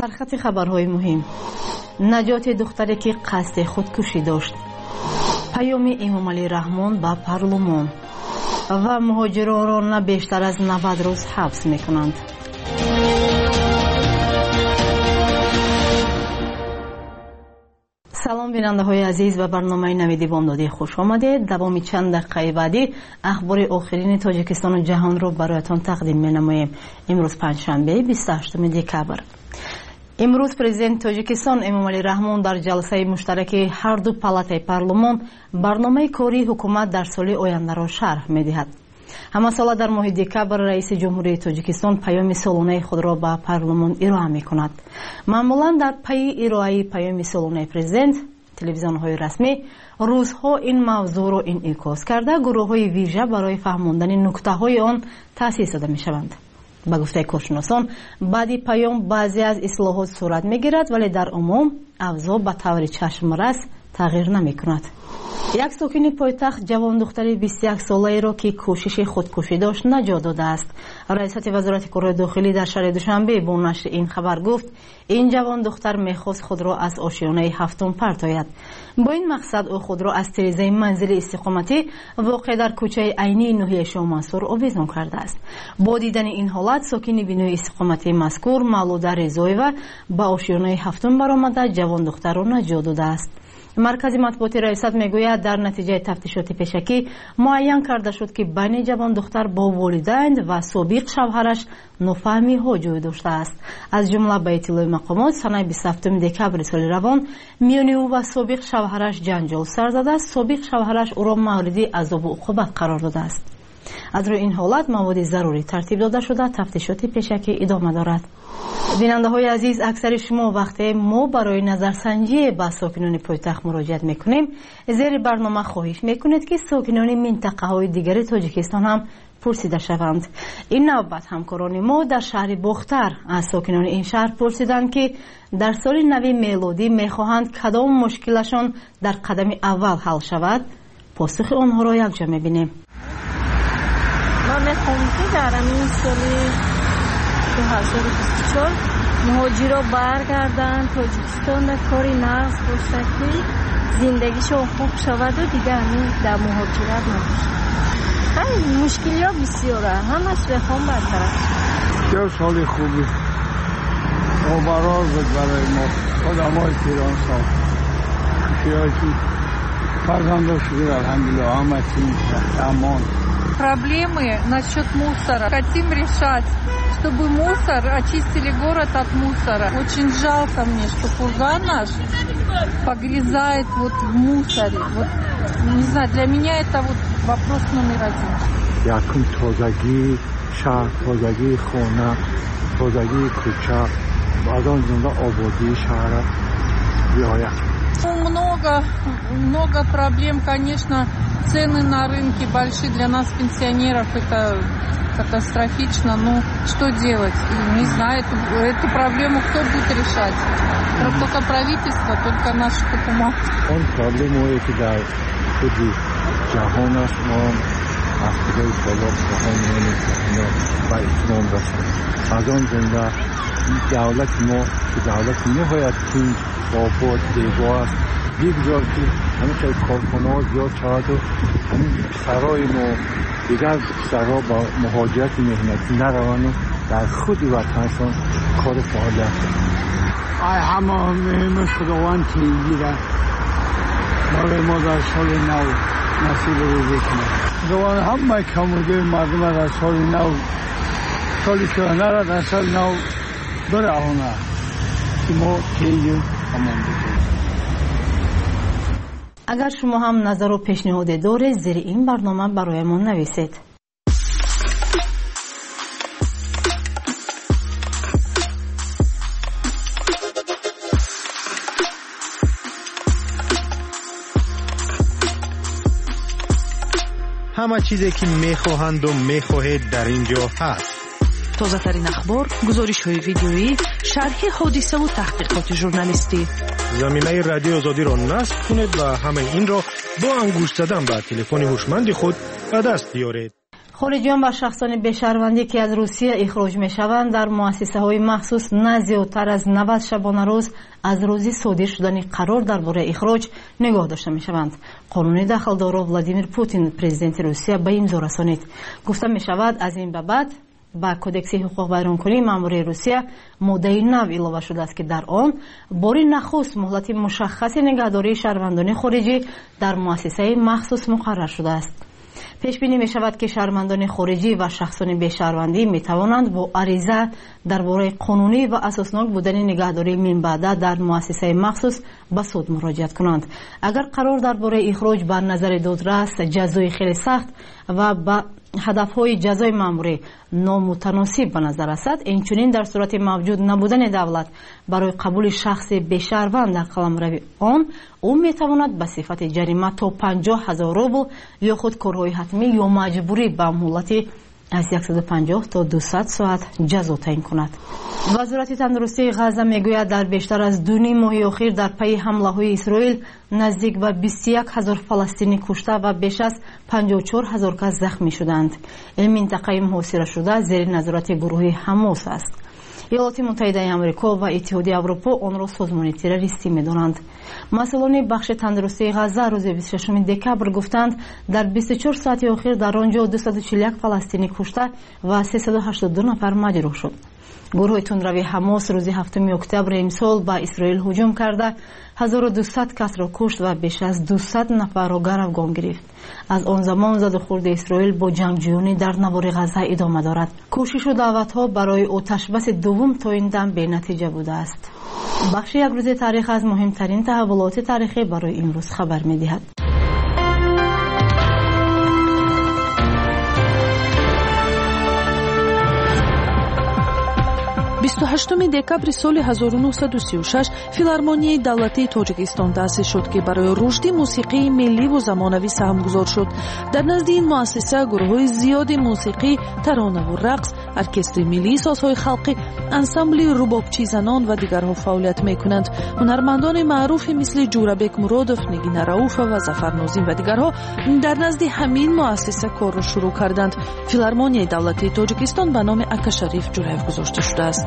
سرخط خبرهای مهم: نجات دختری که قصد خودکشی داشت، پیام امامعلی رحمان به پارلمان و مهاجران را نه بیشتر از 90 روز حبس میکنند. سلام بیننده های عزیز و برنامه نویدی بامدادی خوش آمدید. دوامی چند دقیقه بعدی اخبار آخرین تاجیکستان و جهان را برایتان تقدیم می نماییم. امروز پنجشنبه 28 دکبر. امروز پرزیدنت تاجیکستان امامعلی رحمان در جلسه مشترک هر دو پالاتای پارلمان برنامه کاری حکومت در سال آینده را شرح می دهد. همه سال در ماه دکبر رئیس جمهوری تاجیکستان پیام سالانه خود را به پارلمان ارائه می کند. معمولا در پی ارائه پیام سالانه پرزیدنت، تلویزیون های رسمی روزها این موضوع را انعکاس کرده گروه های ویژه برای فهماندن نکته های آن تأسیس داده می شوند. با گفته کارشناسان بعدی پیام بعضی از اصلاحات صورت می گیرد، ولی در عموم اوضاع به طور چشم رس تغییر نمی کند. یک ساکن پایتخت جوان دختری 21 ساله را که کوشش خودکشی داشت نجات داده است. رئیست وزارت کار داخلی در شهر دوشنبه با نشر این خبر گفت این جوان دختر میخواست خود را از آشیانه هفتم پرتاید. با این مقصد او خود را از تریزه منزل استقامتی واقع در کوچه عینی ناحیه شاه منصور آویزان کرده است. با دیدن این حالت ساکن بینای استقامتی مذکور مولوده رضاییوه به آشیانه هفتم برآمده جوان دختر را نجات داده است. مرکز مطبوعات ریاست میگوید در نتیجه تفتیشات پیشکی معین کرده شد که بین جوان دختر با والدین و سابق شوهرش نفهمی ها جای داشته است. از جمله به اطلاع مقامات سنه 27 دکبر سال روان میان او و سابق شوهرش جنجال سر زده است. سابق شوهرش او را مورد عذاب و عقوبت قرار داده است. از روی این حالت مواد ضروری ترتیب داده شده. تفتیشات پیشکی ادامه دارد. بیننده های عزیز، اکثر شما وقتی ما برای نظرسنجی به ساکنان پایتخت مراجعت میکنیم زیر برنامه خواهش میکنید که ساکنان منطقه های دیگر تاجیکستان هم پرسیده شوند. این نوبت همکاران ما در شهر باختر از ساکنان این شهر پرسیدند که در سال نو میلادی میخواهند کدام مشکلشان در قدم اول حل شود. پاسخ آنها را یکجا میبینیم. ما میخوایم که در این سال 2024 مهاجرا برگردن تاجیکستان در کاری نقص باشه که زندگیشون خوب شود و دیگه همین در مهاجرت نباشه. خیلی مشکلی ها بسیاره، همش بخوام برطرف. چه سال خوبی برای بود برای ما آدمای پیران سال که فرزند شده الحمدلله همه چیز امان. Проблемы насчет мусора хотим решать, чтобы мусор очистили город от мусора. Очень жалко мне, что курган наш погрязает вот в мусоре. Вот, не знаю, для меня это вот вопрос номер один. Якун тозаги шахр, тозаги хона, тозаги куча, аз он жумла ободи шахра биоят. Много проблем, конечно. Цены на рынке большие, для нас, пенсионеров, это катастрофично. Ну, что делать? Не знаю, эту проблему кто будет решать? Только правительство, только наши хукумат. Он проблему эти, да, ходи, джахонаш, но аспидой солок, джахонами, но байкном дашан. Азон зенда, давлат мо, давлат нехоят тинж, обод, дебоас, بگذار که همین که کارخانه ها زیاد شود و همین سرای ما دیگر سرها با مهاجرت مهنتی نروند و در خود وطنشان کار فعالیت کنند. همه مهمش خداوند میگیرن برای ما در سال نو نصیب روزی کنند. خداوند همه کموده مردم در سال نو سالی که نره در سال نو برهانه که ما تیجیم امان بکنیم. اگر شما هم نظر و پیشنهاد دارید زیر این برنامه برایمان نویسید. همه چیزی که میخواهند و میخواهید در اینجا هست. تازه ترین اخبار، گزارش های ویدیویی، شرح حادثه و تحقیقات ژورنالیستی. زمینه رادیو آزادی را نصب کنید و همه این را با انگشت زدن به تلفن هوشمند خود به دست بیارید. خارجیان و شخصان بشهروندی که از روسیه اخراج می‌شوند در مؤسسه‌های مخصوص نه زیادتر از 90 شبانه روز از روزی صادر شدن قرار درباره اخراج نگاه داشته می‌شوند. قانون دخلدار ولادیمیر پوتین پرزیدنت روسیه به امضا رسانید. گفته می‌شود از این به بعد با کودکس حقوق بیرونکنی ماموری روسیه ماده 9 اضافه شده است که در آن باری نخست مهلت مشخص نگهداری شهروندان خارجی در مؤسسه مخصوص مقرر شده است. پیش بینی می شود که شهروندان خارجی و شخصان بی‌شهروندی می توانند با عریضه درباره قانونی و اساسناک بودن نگهداری من بعد در مؤسسه مخصوص به سود مراجعت کنند. اگر قرار درباره اخراج بر نظر دادرس جزای خیلی سخت و با هدفهای جزای ماموری نامتناسب به نظر رسد، اینچنین در صورت موجود نبودن دولت برای قبول شخص بی‌شهروند در قلمرو آن او میتواند به صفت جریمه تا 50,000 روبل یا خود کارهای حتمی یا مجبوری به مهلت از 150 تا 200 ساعت جزا تعیین کند. وزارت تندرستی غزه میگوید در بیشتر از 2.5 ماه اخیر در پی حمله‌های اسرائیل نزدیک به 21,000 فلسطینی کشته و بیش از 54,000 کس زخمی شدند. این منطقه محاصره شده زیر نظارت گروه حماس است. ایالات متحده آمریکا و اتحادیه اروپا آن را سازمان تروریستی می‌دانند. مسئولان بخش تندرستی غزه روز 26 دکبر گفتند در 24 ساعت اخیر در آنجا 241 فلسطینی کشته و 382 نفر مجروح شد. گروه تندروی حماس روز 7 اکتبر امسال به اسرائیل هجوم کرده 1200 کس را کشت و بیش از 200 نفر را گروگان گرفت. از آن زمان زد و خورد اسرائیل با جنگجویانی در نوار غزه ادامه دارد. کوشش و دعوت‌ها برای آتش بس دوم تا این دم به نتیجه بوده است. بخش یک روز تاریخ از مهمترین تحولات تاریخی برای امروز خبر می‌دهد. 28 декабри соли 1936 филармонияи давлатии Тоҷикистон таъсис шуд, ки барои рушди мусиқии милливу замонавӣ саҳмгузор шуд. Дар назди ин муассиса гурӯҳҳои зиёди мусиқӣ, таронаву рақс, оркестри миллии созҳои халқӣ, ансамбли рубобчизанон ва дигарҳо фаъолият мекунанд. ҳунармандони маъруфе мисли Ҷурабек Муродов, Нигина Рауфова, Зафар Нозим ва дигарҳо дар назди ҳамин муассиса корро шурӯъ карданд. филармонияи давлатии Тоҷикистон ба номи Акашариф ҷойҳоф гузошта шудааст.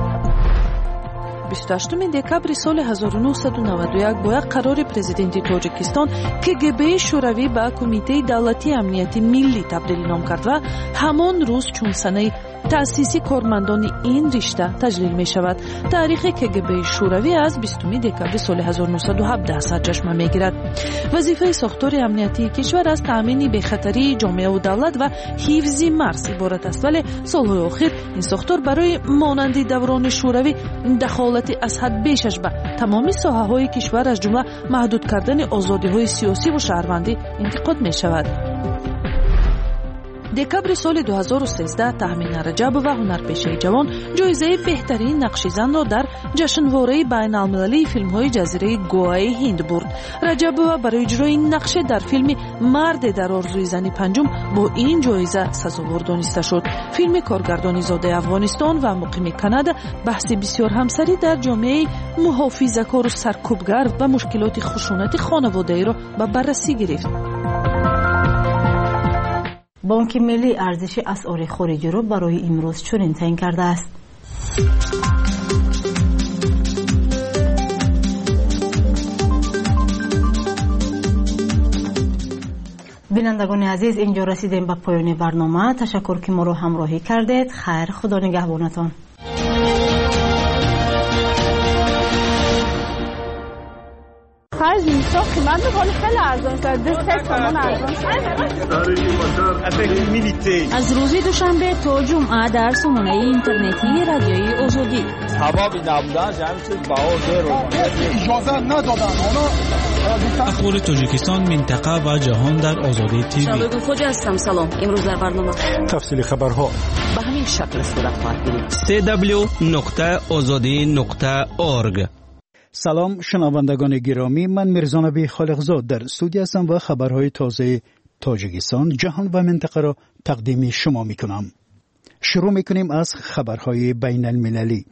28 декабри соли 1991 бо як қарори президенти Тоҷикистон КГБ-и шӯравӣ ба Кумитаи давлатии амнияти миллӣ табдилӣ ном кард ва ҳамон рӯз чун санаи таъсиси кормандони ин ришта таҷлил мешавад. таърихи КГБ-и шӯравӣ аз 20 декабри соли 1917 сарҷашма мегирад. вазифаи сохтори амниятии кишвар аз таъмини бехатарии ҷомеаву давлат ва ҳифзи марз иборат аст, вале солҳои охир ин сохтор барои монанди даврони шӯравӣ дахолати аз ҳад бешаш ба тамоми соҳаҳои кишвар аз ҷумла маҳдуд кардани озодиҳои сиёсиву шаҳрвандӣ интиқод мешавад. декабри соли 2013 Таҳмина Раҷабова, ҳунарпешаи ҷавон, ҷоизаи беҳтарин нақшизанро дар ҷашнвораи байналмилалии филмҳои ҷазираи Гоаи Ҳинд бурд. Раҷабова барои иҷрои нақше дар филми Марде дар орзуи зани панҷум бо ин ҷоиза сазовор дониста шуд. филми коргардони зодаи Афғонистон ва муқими Канада баҳси бисёр ҳамсарӣ дар ҷомеаи муҳофизакору саркӯбгар ва мушкилоти хушунати хонаводаиро ба баррасӣ гирифт. بانک ملی ارزش اسعار خارجی را برای امروز چنین تعیین کرده است. بینندگان عزیز، اینجا رسیدیم به پایان برنامه. تشکر که ما را همراهی کردید. خیر، خدا نگهبانتان. خرج میشه قیمت خیلی خیلی ارزان شد. 2 تومان ارزان شد. از روز دوشنبه تا جمعه در سامانه اینترنتی رادیوی آزادی. سبب نبودن جمعیت باور رو اجازه ندادن. اخبار تاجیکستان، منطقه و جهان در آزادی تیوی. شباب خوجا هستم. سلام. امروز در برنامه تفصیل خبرها به همین شکل صورت خواهد گرفت. www.azadi.org. سلام شنوندگان گرامی، من میرزا نبی خالقزاد در استودیو هستم و خبرهای تازه تاجیکستان، جهان و منطقه را تقدیم شما میکنم. شروع میکنیم از خبرهای بین المللی.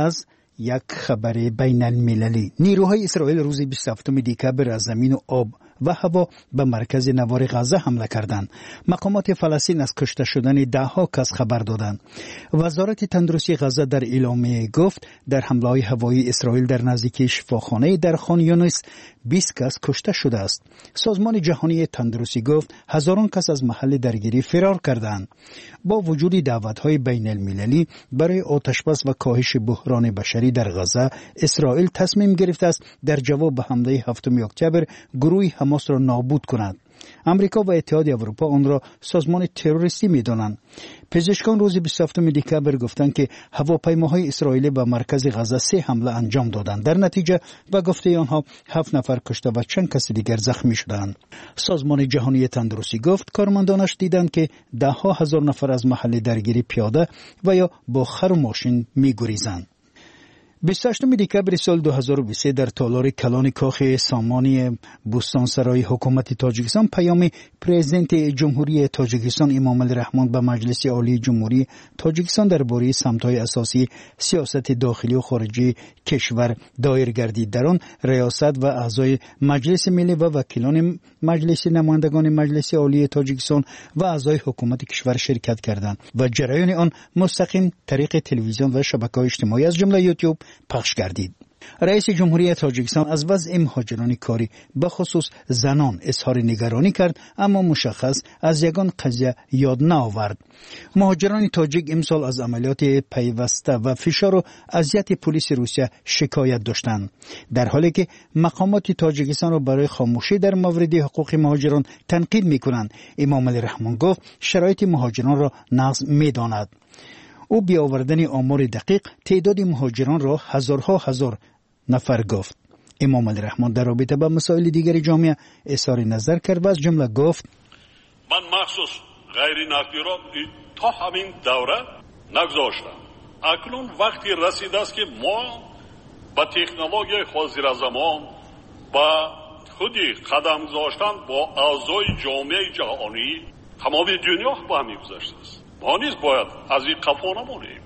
یک خبر بین المللی. نیروهای اسرائیل روز 27 دکبر از زمین و آب و هوا به مرکز نوار غزه حمله کردند. مقامات فلسطین از کشته شدن دهها کس خبر دادند. وزارت تندرستی غزه در اعلامیه گفت در حمله‌های هوایی اسرائیل در نزدیکی شفاخانه در خان یونس 20 کس کشته شده است. سازمان جهانی تندرستی گفت هزاران کس از محل درگیری فرار کردند. با وجود دعوت‌های بین المللی برای آتشبس و کاهش بحران بشری در غزه، اسرائیل تصمیم گرفته است در جواب به حمله 7 اکتبر گروه حماس را نابود کند. امریکا و اتحاد اروپا آن را سازمان تروریستی می‌دانند. پزشکان روز 27 دکبر گفتند که هواپیماهای اسرائیلی به مرکز غزه 3 حمله انجام دادند. در نتیجه و گفته آنها 7 نفر کشته و چند کس دیگر زخمی شدند. سازمان جهانی تندرستی گفت کارمندانش دیدند که ده‌ها هزار نفر از محل درگیری پیاده و یا با خر و ماشین می‌گریزند. 28 دکبر سال 2023 در تالار کلان کاخ سامانی بوستانسرای حکومت تاجیکستان پیام پرزیدنت جمهوری تاجیکستان امام علی رحمان به مجلس عالی جمهوری تاجیکستان درباره سمت‌های اساسی سیاست داخلی و خارجی کشور دایر گردید. در آن ریاست و اعضای مجلس ملی و وکیلان مجلس نمایندگان مجلس عالی تاجیکستان و اعضای حکومت کشور شرکت کردند و جریان آن مستقیم طریق تلویزیون و شبکه‌های اجتماعی از جمله یوتیوب پخش گردید. رئیس جمهوری تاجیکستان از وضع مهاجران کاری به خصوص زنان اظهار نگرانی کرد، اما مشخص از یگان قضیه یاد نآورد. مهاجران تاجیک امسال از عملیات پیوسته و فشار و اذیت پلیس روسیه شکایت داشتند، در حالی که مقامات تاجیکستان را برای خاموشی در مورد حقوق مهاجران تنقید می‌کنند. امام علی رحمان گفت شرایط مهاجران را نقض می‌داند. او بی آوردن آمار دقیق تعداد مهاجران را هزار نفر گفت. امام علی رحمان در رابطه با مسائل دیگر جامعه اظهار نظر کرد و از جمله گفت من مخصوص غیر نقدی را تا همین دوره نگذاشتم. اکنون وقتی رسیده است که ما با تکنولوژی حاضر زمان با خودی قدم گذاشتن با اعضای جامعه جهانی تمام دنیا با هم گذاشته است. ما نیز باید از این قفا نمانیم.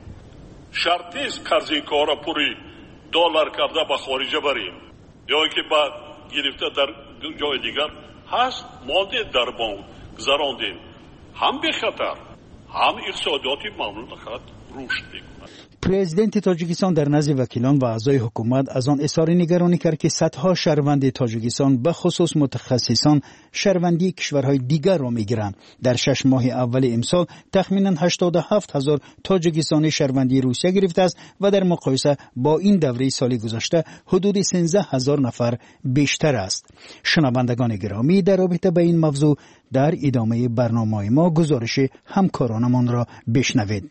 شرطی است که از این کار پوری دلار کرده به خارجه بریم یا که بعد گرفته در جای دیگر هست ماده در بانک گذراندیم. هم به خطر هم اقتصادیاتی مملکت رشد می‌کند. پرزیدنت تاجیکستان در نزد وکیلان و اعضای حکومت از آن اظهار نگرانی کرد که صدها شهروند تاجیکستان به خصوص متخصصان شهروندی کشورهای دیگر را میگیرند. در 6 ماه اول امسال تخمیناً 87,000 تاجیکستانی شهروندی روسیه گرفته است و در مقایسه با این دوره سال گذشته حدود 13,000 نفر بیشتر است. شنوندگان گرامی، در رابطه با این موضوع در ادامه برنامه ما گزارش همکارانمان را بشنوید.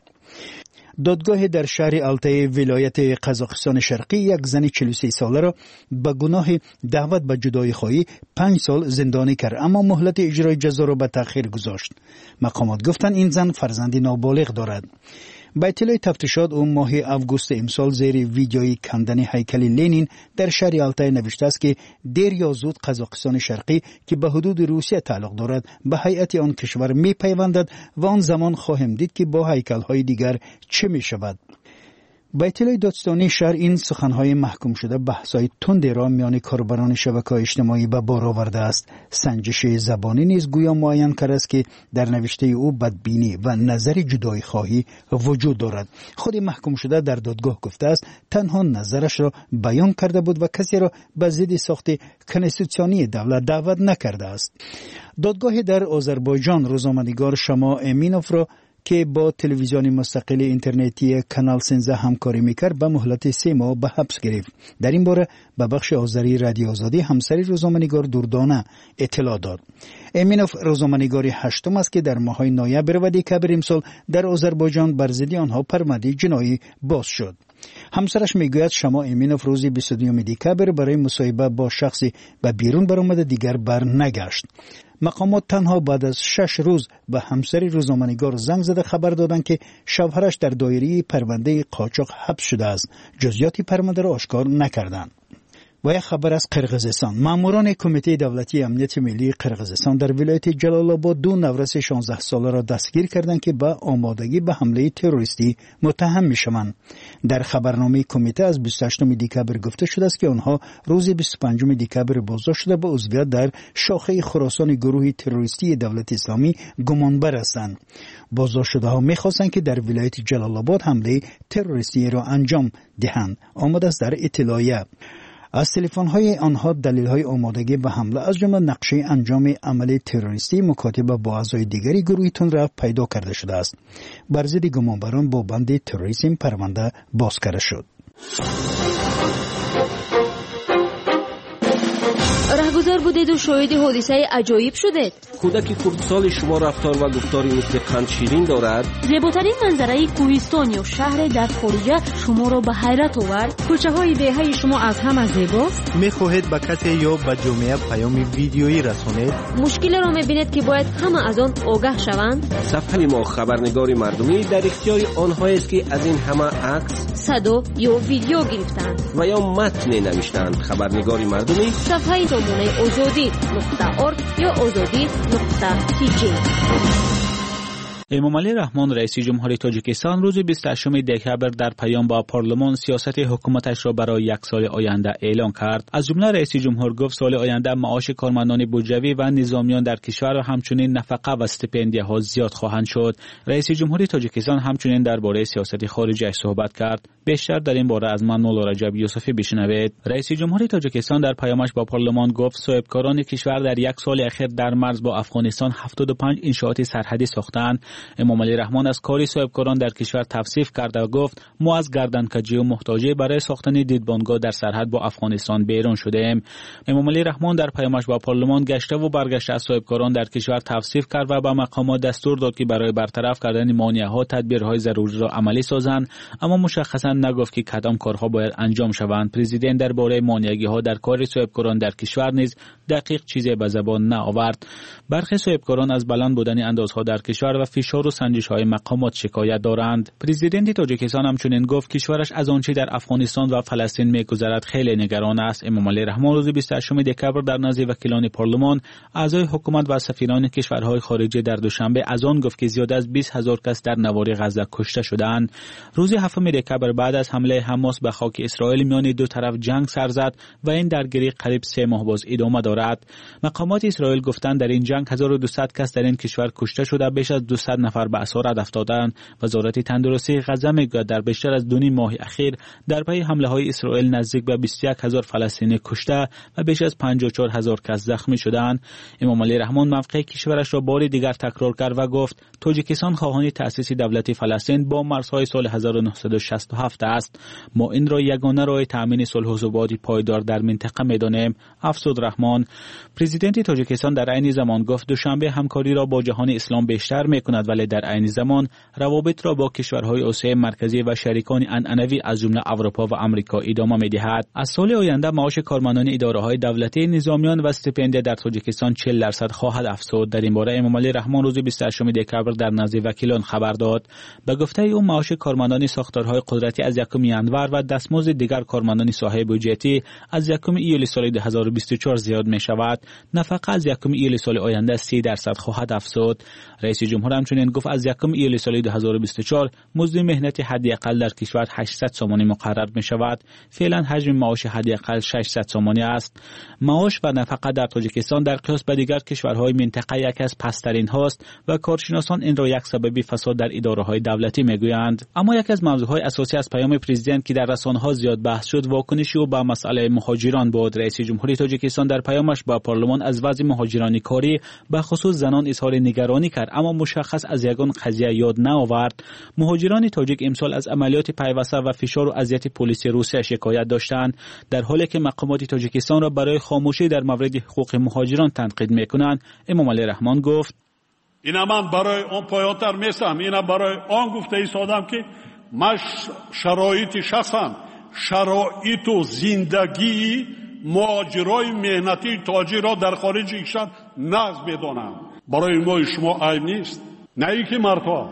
دادگاه در شهر التای ولایت قزاقستان شرقی یک زن 43 ساله را به گناه دعوت به جدایی خواهی 5 سال زندانی کرد، اما مهلت اجرای جزا را به تأخیر گذاشت. مقامات گفتند این زن فرزندی نابالغ دارد. با اطلاع تفتیشات او ماه اوگوست امسال زیر ویدیوی کندن هیکل لنین در شهر التای نوشته است که دیر یا زود قزاقستان شرقی که به حدود روسیه تعلق دارد به هیئت آن کشور می پیوندد و آن زمان خواهیم دید که با هیکل‌های دیگر چه می شود. با اطلاع دادستانی شهر این سخنهای محکوم شده بحث‌های تندی را میان کاربران شبکه‌های اجتماعی به بار آورده است. سنجش زبانی نیز گویا معین کرده است که در نوشته او بدبینی و نظر جدایی خواهی وجود دارد. خود محکوم شده در دادگاه گفته است تنها نظرش را بیان کرده بود و کسی را به ضد ساخت کنستیتوسیونی دولت دعوت نکرده است. دادگاه در آذربایجان روزنامه‌نگار شما امینوف را که با تلویزیون مستقل اینترنتی کانال 13 همکاری میکرد به مهلت 3 ماه به حبس گرفت. در این باره به بخش آذری رادیو آزادی همسری روزنامه‌نگار دردانه اطلاع داد. امینوف روزنامه‌نگاری 8 است که در ماه‌های نوامبر و دکبر امسال در آذربایجان بر ضد آنها پرونده جنایی باز شد. همسرش میگوید شما امینوف روز 22 دکبر برای مصاحبه با شخصی به بیرون برآمده دیگر بر نگشت. مقامات تنها بعد از 6 روز به همسر روزنامه‌نگار زنگ زده خبر دادند که شوهرش در دایره پرونده قاچاق حبس شده است. جزئیات پرونده را آشکار نکردند. و یک خبر از قرقیزستان. ماموران کمیته دولتی امنیت ملی قرقیزستان در ولایت جلال آباد 2 نورس 16 ساله را دستگیر کردند که با آمادگی به حمله تروریستی متهم میشوند. در خبرنامه کمیته از 28 دکبر گفته شده است که آنها روز 25 دکبر بازداشت شده به عضویت در شاخه خراسان گروه تروریستی دولت اسلامی گمانبر هستند. بازداشت شده ها میخواستند که در ولایت جلال آباد حمله تروریستی را انجام دهند. آمده است در اطلاعیه. از تلفن‌های آنها دلیل‌های آمادگی به حمله از جمله نقشه انجام عمل تروریستی مکاتبه با اعضای دیگری گروه تندرو پیدا کرده شده است. بر ضد گمانبران با بند تروریسم پرونده باز کرده شد. رهگذر بودید و شاهد حادثه عجایب شدید. کودک کردستان شما رفتار و گفتاری مثل قند شیرین دارد. زیباترین منظره کوهستان یا شهر در خارجه شما را به حیرت آورد. کوچه های دهه شما از همه زیباست. میخواهید به کسی یا به جامعه پیام ویدیویی رسانید؟ مشکل را میبینید که باید همه از آن آگاه شوند. صفحه ما خبرنگار مردمی در اختیار آنهایی است که از این همه عکس، صدا یا ویدیو گرفتند و یا متن نوشتند. خبرنگار مردمی صفحه سامانه azadi.org یا azadi.tj. امامعلی رحمان رئیس جمهوری تاجیکستان روز 28 دکبر در پیام با پارلمان سیاست حکومتش را برای 1 سال آینده اعلام کرد. از جمله رئیس جمهور گفت سال آینده معاش کارمندان بودجوی و نظامیان در کشور و همچنین نفقه و استیپندیه ها زیاد خواهند شد. رئیس جمهوری تاجیکستان همچنین درباره سیاست خارجی صحبت کرد. بیشتر در این باره از من مولا رجب یوسفی بشنوید. رئیس جمهوری تاجیکستان در پیامش با پارلمان گفت صاحبکاران کشور در 1 سال اخیر در مرز با افغانستان 75 انشاءات سرحدی ساختند. امامعلی رحمان از کاری صاحبکاران در کشور توصیف کرد و گفت ما از گردنکجی و محتاجی برای ساختن دیدبانگاه در سرحد با افغانستان بیرون شدیم. امامعلی رحمان در پیامش با پارلمان گشته و برگشته از صاحبکاران در کشور توصیف کرد و به مقامات دستور داد که برای برطرف کردن مانع‌ها تدبیرهای ضروری را عملی سازند، اما مشخصا نگفت که کدام کارها باید انجام شوند. پرزیدنت درباره مانعگی‌ها در کار صاحبکاران در کشور نیز دقیق چیزی به زبان نآورد. برخی صاحبکاران از بلند بودن اندازها در کشور و فشار و سنجش‌های مقامات شکایت دارند. پرزیدنت تاجیکستان همچنین گفت کشورش از آنچه در افغانستان و فلسطین می‌گذرد خیلی نگران است. امامعلی رحمان روز 28 دکبر در نزد وکیلان پارلمان، اعضای حکومت و سفیران کشورهای خارجی در دوشنبه از آن گفت که زیاد از 20,000 کس در نوار غزه کشته شدند. روز 7 دکبر بعد از حمله حماس به خاک اسرائیل میان دو طرف جنگ سر زد و این درگیری قریب 3 ماه باز ادامه دارد. مقامات اسرائیل گفتند در این جنگ 1200 کس در این کشور کشته شده، بیش از 200 نفر به اسارت افتادند. وزارت تندرستی غزه میگوید در بیشتر از 2.5 ماه اخیر در پی حمله‌های اسرائیل نزدیک به 21,000 فلسطینی کشته و بیش از 54,000 کس زخمی شدند. امامعلی رحمان موقع کشورش را بار دیگر تکرار کرد و گفت تاجیکستان خواهان تأسیس دولت فلسطین با مرزهای سال 1967 است. ما این را یگانه راه تأمین صلح و ثبات پایدار در منطقه می‌دانیم. افزود رحمان. پرزیدنت تاجیکستان در عین زمان گفت دوشنبه همکاری را با جهان اسلام بیشتر می‌کند، ولی در عین زمان روابط را با کشورهای آسیای مرکزی و شریکان عنعنوی از جمله اروپا و آمریکا ادامه می‌دهد. از سال آینده معاش کارمندان اداره‌های دولتی، نظامیان و استیپندیه در تاجیکستان 40% خواهد افزود. در این باره امامعلی رحمان روز 28 دکبر در نزد وکیلان خبر داد. به گفته او معاش کارمندان ساختارهای قدرتی از 1 ینور و دستمزد دیگر کارمندان صاحب بودجتی از 1 ایول سال 2024 زیاد می‌شود. نفقه از 1 ایول سال آینده 30% خواهد افزود. رئیس جمهور همچنین گفت از 1 ایول سال 2024 مزد مهنت حداقل در کشور 800 سومانی مقرر می‌شود. فعلا حجم معاش حداقل 600 سومانی است. معاش و نفقه در تاجیکستان در قیاس به دیگر کشورهای منطقه یکی از پست‌ترین هاست و کارشناسان این را یک سبب فساد در اداره‌های دولتی می‌گویند. اما یکی از موضوعهای اساسی از پیام پرزیدنت که در رسانه‌ها زیاد بحث شد واکنشی او به مسئله مهاجران بود. رئیس جمهوری تاجیکستان در پیامش با پارلمان از وضع مهاجران کاری به خصوص زنان اظهار نگرانی کرد، اما مشخص از یگان قضیه یاد نآورد. مهاجران تاجیک امسال از عملیات پیوسته و فشار و اذیت پلیس روسیه شکایت داشتند، در حالی که مقامات تاجیکستان را برای خاموشی در مورد حقوق مهاجران تنقید می‌کنند. امامعلی رحمان گفت اینا من برای آن پایان‌تر میستم، اینا برای آن گفته ایستادم که من شرایط شخصم، شرایط و زندگی مهاجرای مهنتی تاجی را در خارج کشور نقض بدانم. برای ما شما عیب نیست. نه ای که مردها،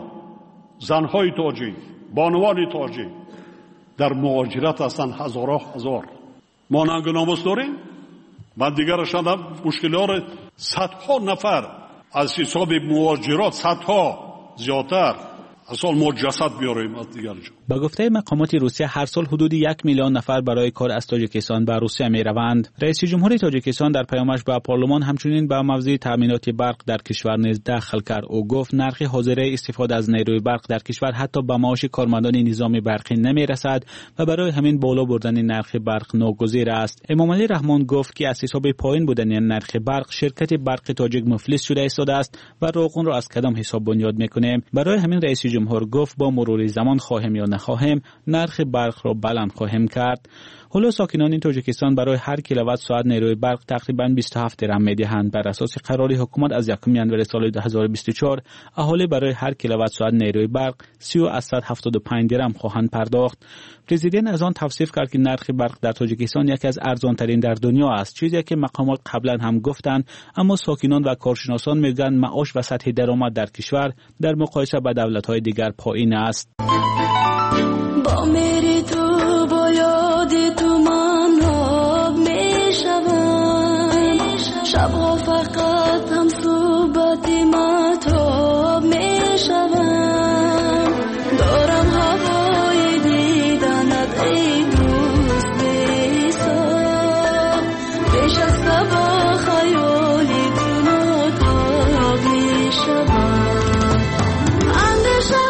زنهای تاجی، بانوان تاجی در مهاجرت هستند هزارها هزار. ما ننگ و ناموس داریم. من دیگر شدم مشکلات صدها نفر از حساب مهاجرات صدها زیادتر اصلا ما جسد بیاریم از دیگر جا. با گفته مقامات روسیه هر سال حدود 1 میلیون نفر برای کار از تاجیکستان به روسیه می روند. رئیس جمهور تاجیکستان در پیامش به پارلمان همچنین به موضوع تامینات برق در کشور نیز دخل کرد. او گفت نرخ حاضره استفاده از نیروی برق در کشور حتی به معاش کارمندان نظام برقی نمی رسد و برای همین بالا بردن نرخ برق ناگزیر است. امامعلی رحمان گفت که از حساب پایین بودن نرخ برق شرکت برق تاجیک مفلس شده است و روغن را از کدام حساب بنیاد میکنیم. برای همین رئیس جمهور گفت با مرور زمان خواهیم یا نخواهیم نرخ برق را بلند خواهیم کرد. حالا ساکنان تاجیکستان برای هر کیلووات ساعت نیروی برق تقریباً 27 درهم می‌دهند. بر اساس قرار حکومت از 1 ژانویه سال 2024 اهالی برای هر کیلووات ساعت نیروی برق 375 درهم خواهند پرداخت. پرزیدنت از آن توصیف کرد که نرخ برق در تاجیکستان یکی از ارزان‌ترین در دنیا است، چیزی که مقامات قبلا هم گفتند، اما ساکنان و کارشناسان میگویند معاش و سطح درآمد در کشور در مقایسه با دولت‌های دیگر پایین است. با میری تو با یادی تو من آب میشوم، شبها فقط هم صحبتی مطاب میشوم، دارم هوای دیدنت ای دوست بی‌حساب، پیش از صبح خیالی تو ناتاب میشوم، اندیشه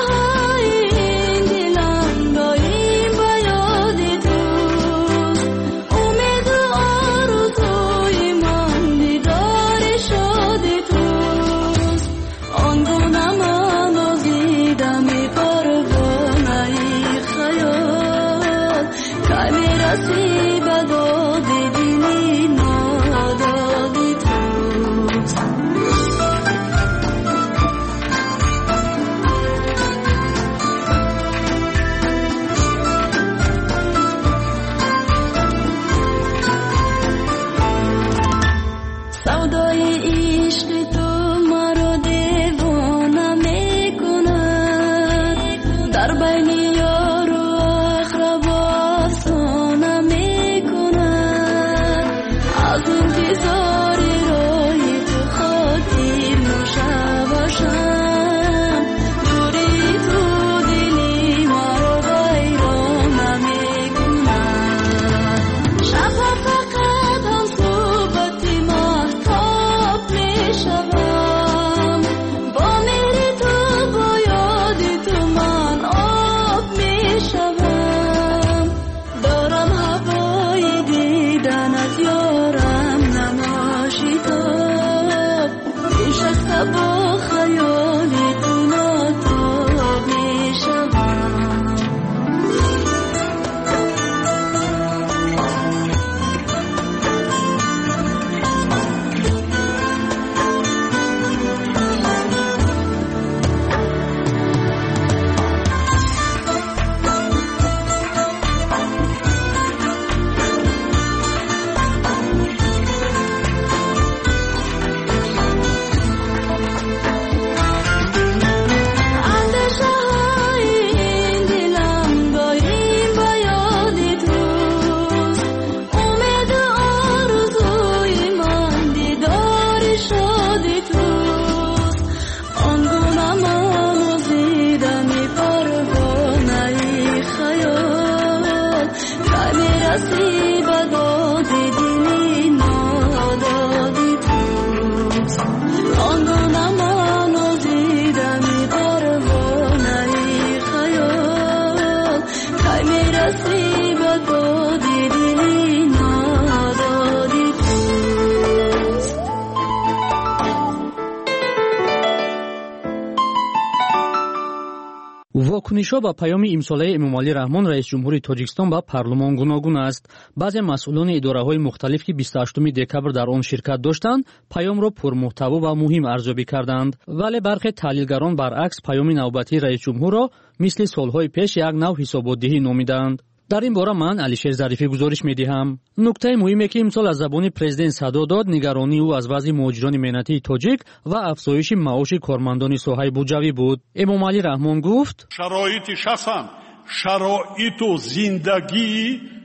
واکنش‌ها با پیام امساله امامعلی رحمان رئیس جمهوری تاجیکستان با پارلمان گوناگون است. بعضی مسئولان اداره‌های مختلف که 28 دکبر در آن شرکت داشتند، پیام را پرمحتوا و مهم ارزیابی کردند، ولی برخی تحلیلگران برعکس پیام نوبتی رئیس جمهور را مثل سالهای پیش یک نوع حساب‌دهی نامیدند. در این باره من علیشیر ظریفی گزارش می‌دهم. نکته مهمی که امسال از زبان پرزیدنت صدا داد نگرانی او از وضع مهاجران مهنتی تاجیک و افزایش معاش کارمندان ساحه بودجوی بود. امامعلی رحمان گفت: شرایط شخصا شرایط و زندگی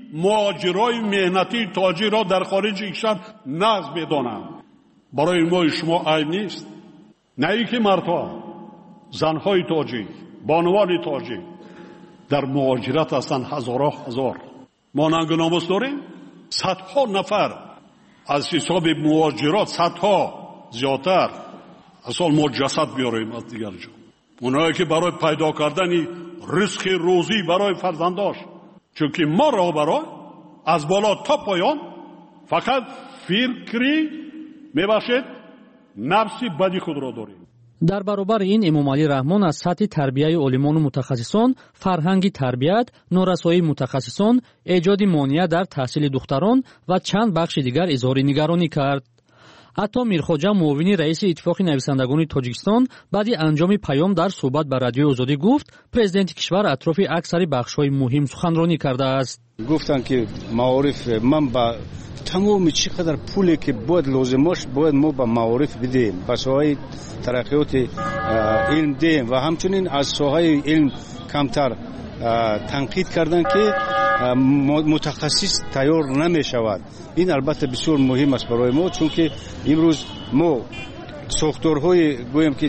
مهاجرای مهنتی تاجی را در خارج کشور نقض بدانند. برای ما شما عیب نیست. نه ای که مردها، زنهای تاجیک، بانوان تاجیک در مهاجرت هستند هزارها هزار. ما ننگ و ناموس داریم. صدها نفر از حساب مهاجرات، صدها زیادتر اصلا ما جسد بیاریم از دیگر جا. اونایی که برای پیدا کردن رزق روزی برای فرزنداش، چون که ما رهبران از بالا تا پایان فقط فکری میباشد نفسی بدی خود را داریم. در برابر این امام علی رحمان از سطح تربیه علمان و متخصصان، فرهنگ تربیت، نورسایی متخصصان، ایجاد مانع در تحصیل دختران و چند بخش دیگر اظهار نگرانی کرد. عطا میرخواجه معاون رئیس اتفاق نویسندگان تاجیکستان بعد انجام پیام در صحبت با رادیوی آزادی گفت پرزیدنت کشور اطراف اکثر بخش‌های مهم سخنرانی کرده است. گفتن که معارف من با تمام چقدر پولی که باید لازمش باید ما با معارف بدیم، با ساهای ترقیات علم دیم و همچنین از ساهای علم کمتر تنقید کردن که متخصص تیار نمی شود. این البته بسیار مهم است برای ما، چون که امروز ما ساختارهای گویم که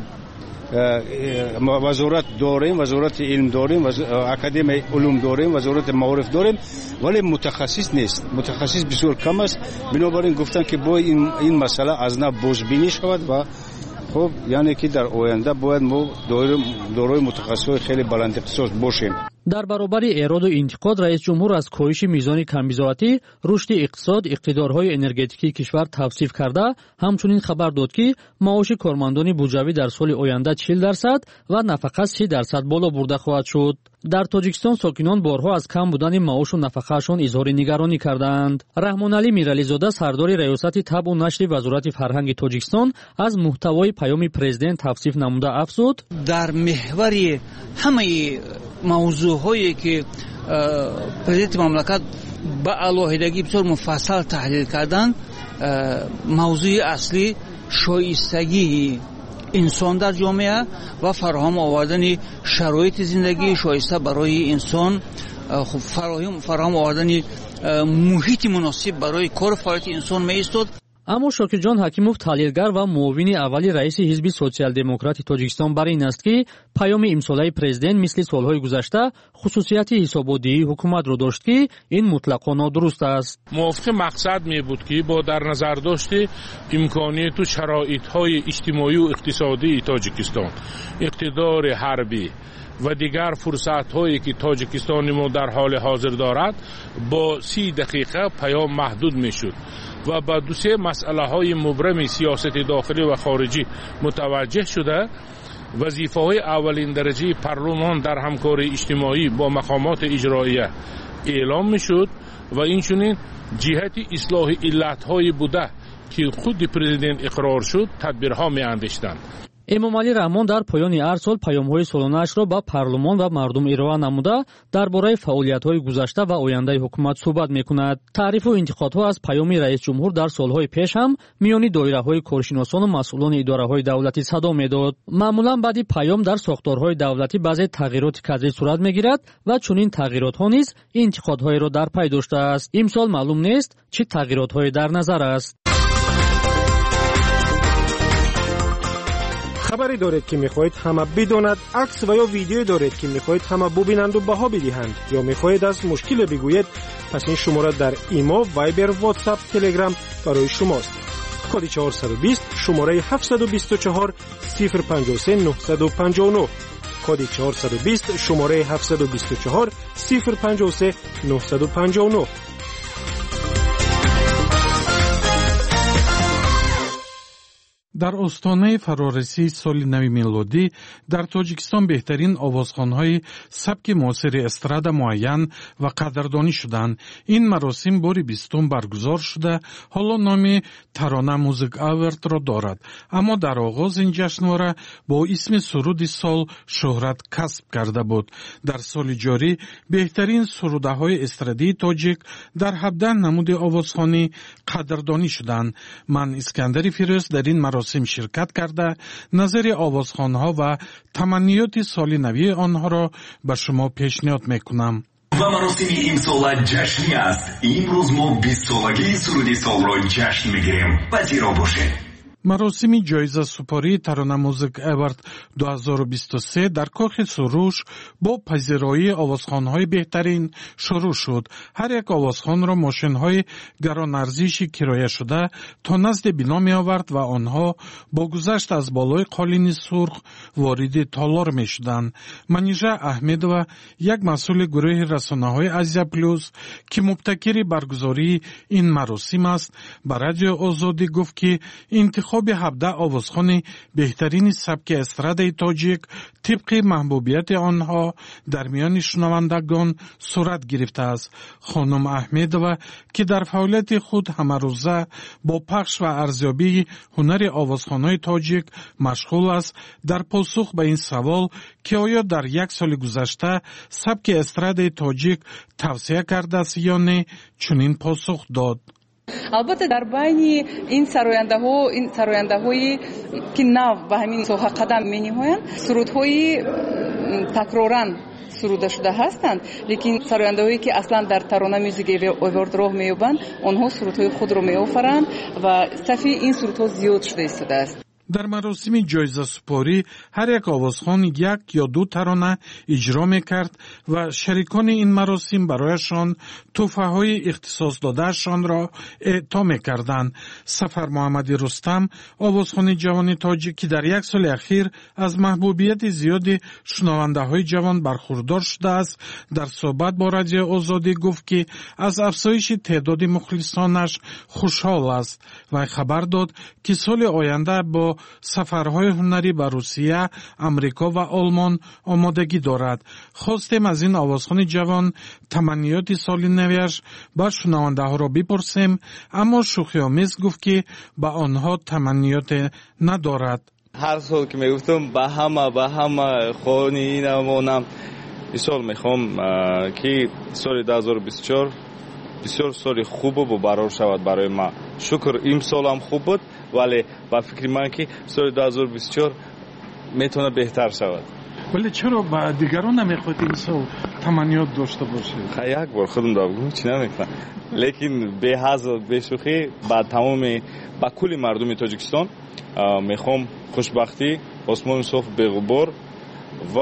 وزارت داریم، وزارت علم داریم، اکادمی علوم داریم، وزارت معارف داریم، ولی متخصص نیست. متخصص بسیار کم است. بنابراین گفتن که باید این مسئله از نو بازبینی شود و خب یعنی که در آینده باید ما دارای متخصصای خیلی بلند اختصاص باشیم. در برابر اعراض و انتقاد رئیس جمهور از کاهش میزان کمبزاعتی، رشد اقتصاد، اقتدارهای انرژتیکی کشور توصیف کرده، همچنین خبر داد که معاش کارمندان بودجوی در سال آینده 40% و نفقه 30% بالا برده خواهد شد. در تاجیکستان ساکنان بارها از کم بودن معاش و نفقه‌شان اظهار نگرانی کردند. رحمان علی میرعلی‌زاده سردار ریاست طب و نشر وزارت فرهنگ تاجیکستان از محتوای پیام پرزیدنت توصیف نموده افزود: در محور همه موضوعهایی که پرزیدنت مملکت با علاهیدگی بسیار مفصل تحلیل کردند، موضوع اصلی شایستگی انسان در جامعه و فراهم آوردن شرایط زندگی شایسته برای انسان، فراهم آوردن محیط مناسب برای کار فعالیت انسان می ایستاد. اما شاکر جان حکیموف تحلیلگر و معاون اولی رئیس حزب سوسیال دموکرات تاجیکستان بر این است که پیام امساله پرزیدنت مثل سالهای گذشته خصوصیت حسابدهی حکومت را داشت که این مطلقاً نادرست است. موافق مقصد می بود که با در نظر داشته امکانیت و شرایط‌های اجتماعی و اقتصادی تاجیکستان، اقتدار حربی و دیگر فرصت‌هایی که تاجیکستان ما در حال حاضر دارد با 30 دقیقه پیام محدود می‌شد و با دو سه مسئله‌های مبرم سیاست داخلی و خارجی متوجه شده وظیفه‌های اولین درجه پارلمان در همکاری اجتماعی با مقامات اجراییه اعلام می‌شد و اینچنین جهت اصلاح علت‌های بوده که خود پرزیدنت اقرار شد تدبیرها می‌اندیشتند. امام علی رحمان در پایان هر سال پیام‌های سالانه‌اش را با پارلمان و مردم ارائه نموده درباره فعالیت‌های گذشته و آینده حکومت صحبت می‌کند. تعریف و انتقادها از پیام رئیس جمهور در سال‌های پیش هم میان دایره‌های کارشناسان و مسئولان اداره‌های دولتی صدا می‌داد. معمولاً بعد پیام در ساختارهای دولتی بعضی تغییرات کادری صورت می‌گیرد و چنین تغییرات‌ها نیز انتقادهای را در پی داشته است. امسال معلوم نیست چه تغییرات‌هایی در نظر است. خبری دارید که میخواهید همه بداند، عکس و یا ویدیو دارید که میخواهید همه ببینند و بها بدهند، یا میخواهید از مشکل بگویید، پس این شماره در ایما، وایبر، واتساپ، تلگرام برای شماست. کد 420 شماره 724 053 959. کد 420 شماره 724 053 959. در استانه فرارسی سال نو میلادی در تاجیکستان بهترین آوازخوان‌های سبک معاصر استرادا معین و قدردانی شدند. این مراسم بار 20 برگزار شده، حالا نام ترانه موزیک آورد را دارد، اما در آغاز این جشنواره با اسم سرود سال شهرت کسب کرده بود. در سال جاری بهترین سروده‌های استرادی تاجیک در 17 نمود آوازخوانی قدردانی شدند. من اسکندر فیروز در این مراسم شرکت کرده نظر آوازخوان‌ها و تمنیات سال نوی آنها را به شما پیشنهاد میکنم. و مراسم امسال جشنی است. امروز ما 20 سالگی سرودی سال را جشن میگیریم. پذیرا باشید. مراسم جایزه سپاری ترانه موزیک اوارد 2023 در کاخ سروش با پذیرایی آوازخوان‌های بهترین شروع شد. هر یک آوازخوان را ماشین‌های گران ارزشی کرایه شده تا نزد بنا می آورد و آنها با گذشت از بالای قالین سرخ وارد تالار می شدند. منیژه احمدова، یک مسئول گروه رسانه‌های آزیا پلوس که مبتکر برگزاری این مراسم است، به رادیو آزادی گفت که انتخاب 17 آوازخوان بهترین سبک استرادای تاجیک طبق محبوبیت آنها در میان شنوندگان صورت گرفته است. خانم احمدова که در فعالیت خود همه روزه با پخش و ارزیابی هنر آوازخوان‌های تاجیک مشغول است، در پاسخ به این سوال که آیا در یک سال گذشته سبک استرادای تاجیک توسعه کرده است یا نه، چنین پاسخ داد. البته در بین این سراینده‌هایی که نو به همین ساحه قدم می‌نهند، سرودهای تکرارن سروده شده هستند، لیکن سراینده‌هایی که اصلا در ترانه موزیک اوورد راه می‌یابند، آنها سرودهای خود را می‌آفرند و صفی این سرودها زیاد شده است. در مراسم جایزه سپاری هر یک آوازخوان یک یا دو ترانه اجرا میکرد و شریکان این مراسم برایشان تحفه‌های اختصاص دادهشان را اعطا میکردند. سفر محمدی رستم، آوازخوان جوان تاجیک که در یک سال اخیر از محبوبیت زیادی شنونده‌های جوان برخوردار شده است، در صحبت با رادیو آزادی گفت که از افزایش تعداد مخلصانش خوشحال است و خبر داد که سال آینده با سفرهای هنری به روسیه، امریکا و آلمان آمادگی دارد. خواستیم از این آوازخوان جوان تمنیات سال نویش به شنونده ها را بپرسیم، اما شوخی‌آمیز گفت که به آنها تمنیات ندارد. هر سال که میگفتم به همه خونی اینمونم این سال میخوام که سال 2024 بسیار سال خوب و برار شود برای ما. شکر این سال هم خوب بود، ولی با فکر من که سال 2024 میتونه بهتر شود. ولی چرا با دیگران نمیخواید این سال تمنیات داشته باشید؟ یک بار خودم دارم چی نمیکنم، لیکن به هزار به شوخی با تمام با کل مردم تاجیکستان میخوام خوشبختی، آسمان صاف بی غبار و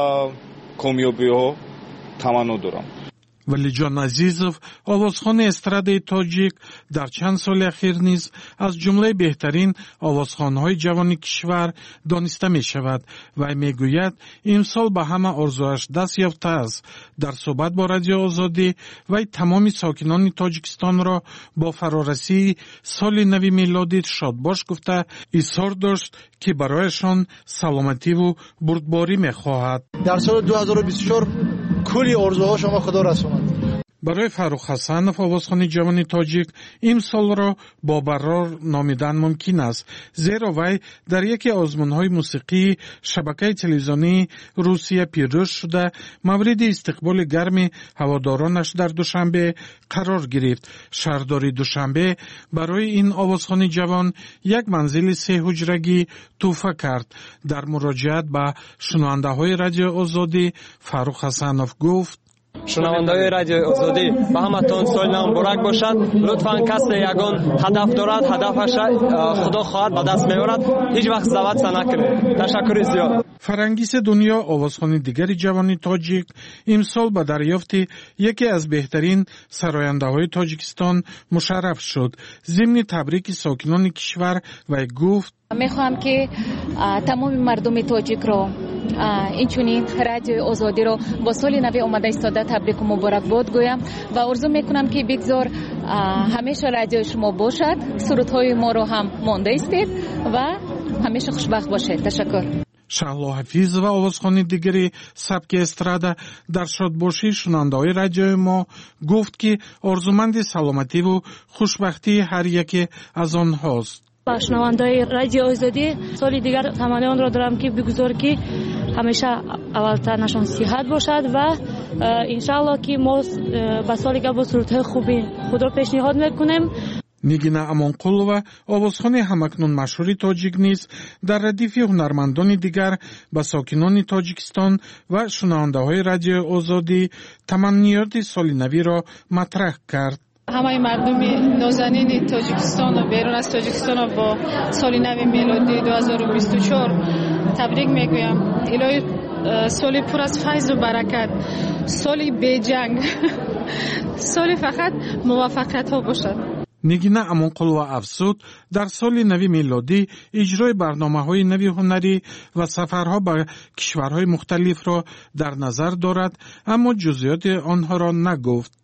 کامیابی ها تمنا دارم. ولیجان عزیزов، آوازخوان استرادای تاجیک در چند سال اخیر نیز از جمله بهترین آوازخوان‌های جوان کشور دانسته می شود و می گوید امسال به همه آرزویش دست یافته است. در صحبت با رادیو آزادی و تمام ساکنان تاجیکستان را با فرارسی سال نو میلادی شادباش گفته اظهار داشت که برایشان سلامتی و بردباری می خواهد. در سال 2024 کلی آرزوها شما خدا رسوند. برای فاروق حسنов، آوازخوان جوان تاجیک، این سال را با برار نامیدن ممکن است، زیرا وی در یکی آزمون‌های موسیقی شبکه تلویزیونی روسیه پیروز شده مورد استقبال گرم هوادارانش در دوشنبه قرار گرفت. شهرداری دوشنبه برای این آوازخوان جوان یک منزل 3 حجرگی تحفه کرد. در مراجعت به شنونده‌های رادیو آزادی فاروق حسنов گفت: شنونده‌های رادیو آزادی به همتون سال نو مبارک باشد. لطفاً کسی یگان هدف دارد، هدفش خدا خواهد به دست می‌آورد، هیچ وقت زود نکنید. تشکر زیاد. فرنگیس دنیا، آوازخوان دیگری جوان تاجیک، امسال به دریافت یکی از بهترین سراینده‌های تاجیکستان مشرف شد. ضمن تبریک ساکنان کشور و گفت: می‌خواهم که تمام مردم تاجیک را اینچنین رادیو آزادی رو با سال نو آمده ایستاده تبریک و مبارکباد گویم و آرزو میکنم که بگذار همیشه رادیو شما باشد، سرودهای ما رو هم مانده استید و همیشه خوشبخت باشید. تشکر. شهلا حفیظ و آوازخوان دیگری سبک استرادا در شادباشی شنونده‌های رادیو ما گفت که آرزومند سلامتی و خوشبختی هر یکی از آنهاست. با شنونده‌های رادیو آزادی سال دیگر تمنا آن را دارم که بگذار که همیشه اولتر نشان صحت باشد و انشالله که ما با سال دیگر با سرودهای خوبی خود را پیشنهاد میکنیم. نگینا امانقلووا آوازخوان همکنون مشهور تاجیک نیز در ردیف هنرمندان دیگر به ساکنان تاجیکستان و شنونده‌های رادیو آزادی تمنیات سال نو را مطرح کرد. همه مردم نازنین تاجیکستان و بیرون از تاجیکستان با سال نو میلادی 2024 تبریک میگویم. الهی سالی پر از فیض و برکت، سالی بی جنگ، سالی فقط موفقیت ها باشد. نگینا امانقلووا افزود در سال نو میلادی اجرای برنامه‌های نوی هنری و سفرها به کشورهای مختلف را در نظر دارد، اما جزئیات آنها را نگفت.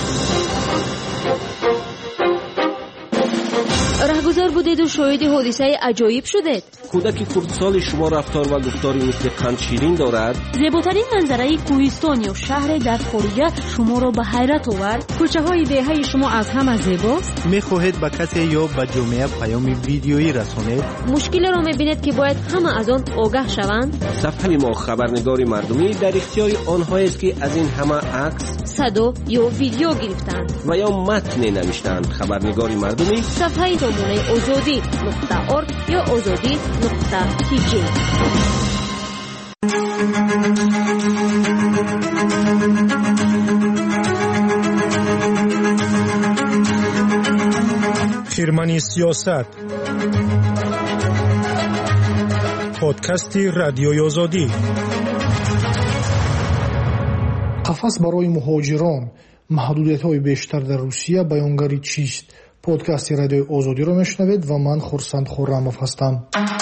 رهگذر بودید و شاهد حادثه عجایب شدید. کودک کردسال شما رفتار و گفتاری مثل قند شیرین دارد. زیباترین منظره کوهستان یا شهر در خارج شما را به حیرت آورد. کوچه های دهه شما از همه زیباست. میخواهید به کسی یا به جامعه پیام ویدیویی رسانید. مشکل را میبینید که باید همه از آن آگاه شوند. صفحه ما خبرنگاری مردمی در اختیار آنهایی است که از این همه عکس، صدا یا ویدیو گرفتند و یا متن نوشتند. خبرنگاری مردمی صفحه دامنه azadi.org یا azadi.tk. خیرمنی سیاست، پادکست رادیوی آزادی. قفس برای مهاجران، محدودیت‌های بیشتر در روسیه، بیانگری چیست؟ پادکست رادیوی آزادی رو میشنوید و من خورسند خورموف هستم.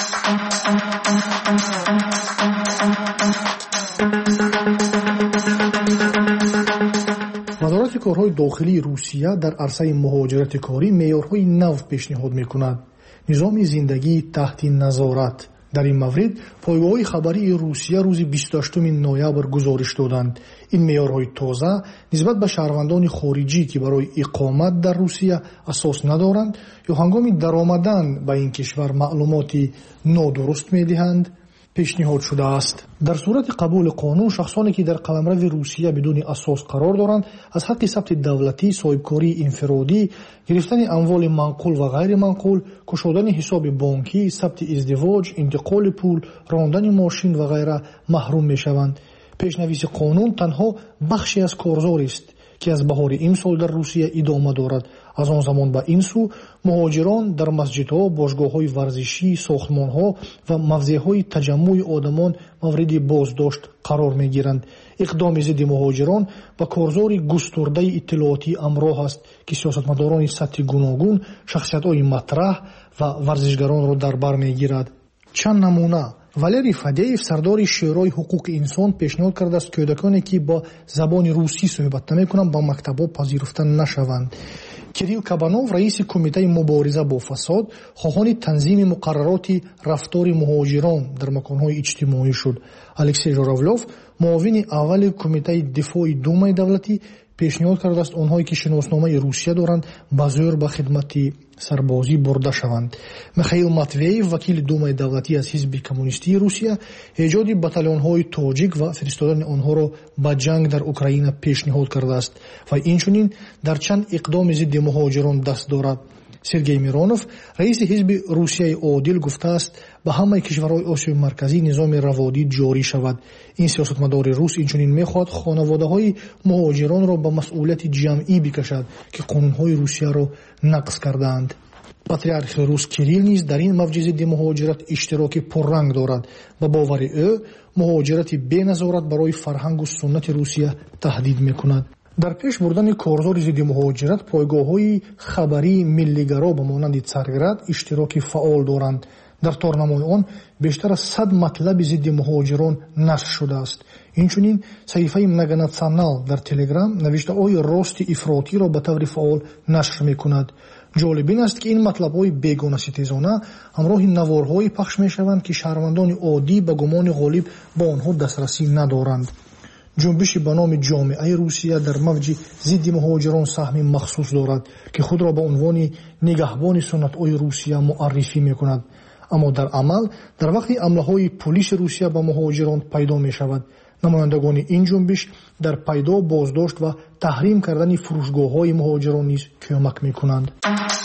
وزارت کارهای داخلی روسیه در عرصه مهاجرت کاری معیارهای نو پیشنهاد میکند. نظام زندگی تحت نظارت. در این مورد پایگاه خبری روسیه روز 28 نوامبر گزارش دادند. این معیارهای تازه نسبت به شهروندان خارجی که برای اقامت در روسیه اساس ندارند یا هنگام درآمدن به این کشور معلوماتی نادرست میدهند پیشنهاد شده است. در صورت قبول قانون، شخصانی که در قلمرو روسیه بدون اساس قرار دارند از حق ثبت دولتی، صاحبکاری انفرادی، گرفتن اموال منقول و غیر منقول، گشودن حساب بانکی، ثبت ازدواج، انتقال پول، راندن ماشین و غیره محروم میشوند. پیشنویس قانون تنها بخشی از کارزار است که از بهار امسال در روسیه ادامه دارد. از آن زمان به این سو مهاجران در مسجدها، باشگاه‌های ورزشی، ساختمان‌ها و موضع‌های تجمع آدمان مورد بازداشت قرار می‌گیرند. اقدام ضد مهاجران با کارزار گسترده اطلاعاتی همراه است که سیاستمداران سطح گوناگون، شخصیت‌های مطرح و ورزشگران را در بر می‌گیرد. چند نمونه: والری فدیف، سردار شورای حقوق انسان، پیشنهاد کرده است کودکانی که با زبان روسی صحبت نمی‌کنند با مکتب‌ها پذیرفته نشوند. کیریل کابانوف، رئیس کمیته مبارزه با فساد، خواهان تنظیم مقررات رفتار مهاجران در مکان‌های اجتماعی شد. الکسی ژوراولوف، معاون اول کمیته دفاع دومای دولتی، پیشنهاد کرده است آنهایی که شناسنامه روسیه دارند به زور به خدمت سربازی برده شوند. میخائیل ماتوییف، وکیل دومای دولتی از حزب کمونیستی روسیه، ایجاد بتالون‌های تاجیک و فرستادن آنها را به جنگ در اوکراین پیشنهاد کرده است و اینچنین در چند اقدام ضد مهاجران دست دارد. سرگئی میرونوف، رئیس حزب روسیه عادل، گفته است به همه کشورهای آسیای مرکزی نظام روادی جاری شود. این سیاستمدار روس اینچنین میخواهد خانواده‌های مهاجران را به مسئولیت جمعی بکشد که قانون‌های روسیه را نقض کردند. پاتریارخ روس کیریل نیز در این موج ضد مهاجرت اشتراک پررنگ دارد. به باور او مهاجرت بی نظارت برای فرهنگ و سنت روسیه تهدید میکند. در پیش بردن کارزار ضد مهاجرت، پایگاه‌های خبری ملی‌گرا به مانند څارگراد اشتراک فعال دارند. در تارنمای آن بیشتر از 100 مطلب ضد مهاجران نشر شده است. اینچنین صحیفه مگاناسیونال در تلگرام نوشته‌های راست افراطی را به طور فعال نشر می‌کند. جالب این است که این مطلب‌های بیگانه ستیزانه همراه نوارهایی پخش می‌شوند که شهروندان عادی به گمان غالب با آنها دسترسی ندارند. جنبش به نام جامعه روسیه در موج ضد مهاجران سهم مخصوص دارد که خود را به عنوان نگهبان سنت‌های روسیه معرفی می‌کند، اما در عمل در وقت حمله‌های پلیس روسیه به مهاجران پیدا می‌شود. نمایندگان این جنبش در پیدا، بازداشت و تحریم کردن فروشگاه‌های مهاجران نیز کمک می‌کنند.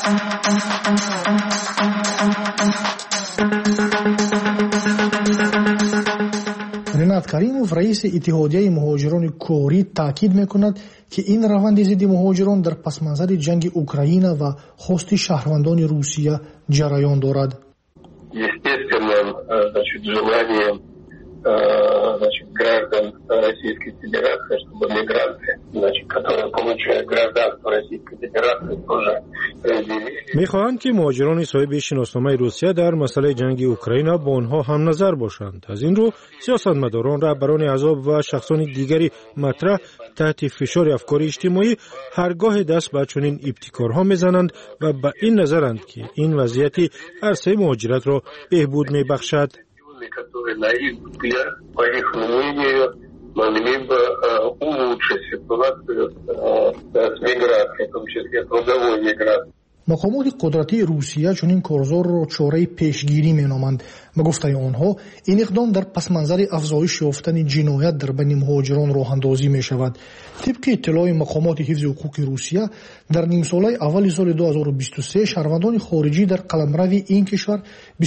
رینات کریموف رئیس اتحادیه مهاجران کوری تاکید میکند که این روند ضد مهاجران در پسمانظر جنگ اوکراین و خواست شهروندان روسیه جریان دارد. граждан Российской Федерации, чтобы мигранты, которые получают гражданство Российской Федерации, тоже разделили. می‌خواهند که مهاجران صاحب شناسنامه روسیه در مسئله جنگ اوکراین با آنها هم نظر باشند. از این رو سیاستمداران، رهبران احزاب و شخصان دیگری مطرح تحت فشار افکار اجتماعی هرگاه دست به چنین ابتکارها می‌زنند و به این نظرند که این وضعیت عرصه مهاجرت را بهبود می‌بخشد. которые, на их взгляд, по их мнению, могли бы улучшить ситуацию с миграцией, в том числе трудовой миграцией. مقامات قدرتی روسیه چنین کارزار را چاره پیشگیری مینامند. به گفته آنها این اقدام در پس منظر افزایش یافتن جنایت در بین مهاجران راه اندازی می شود. طبق اطلاع مقامات حفظ حقوق روسیه در نیم ساله اول سال 2023 شهروندان خارجی در قلمرو این کشور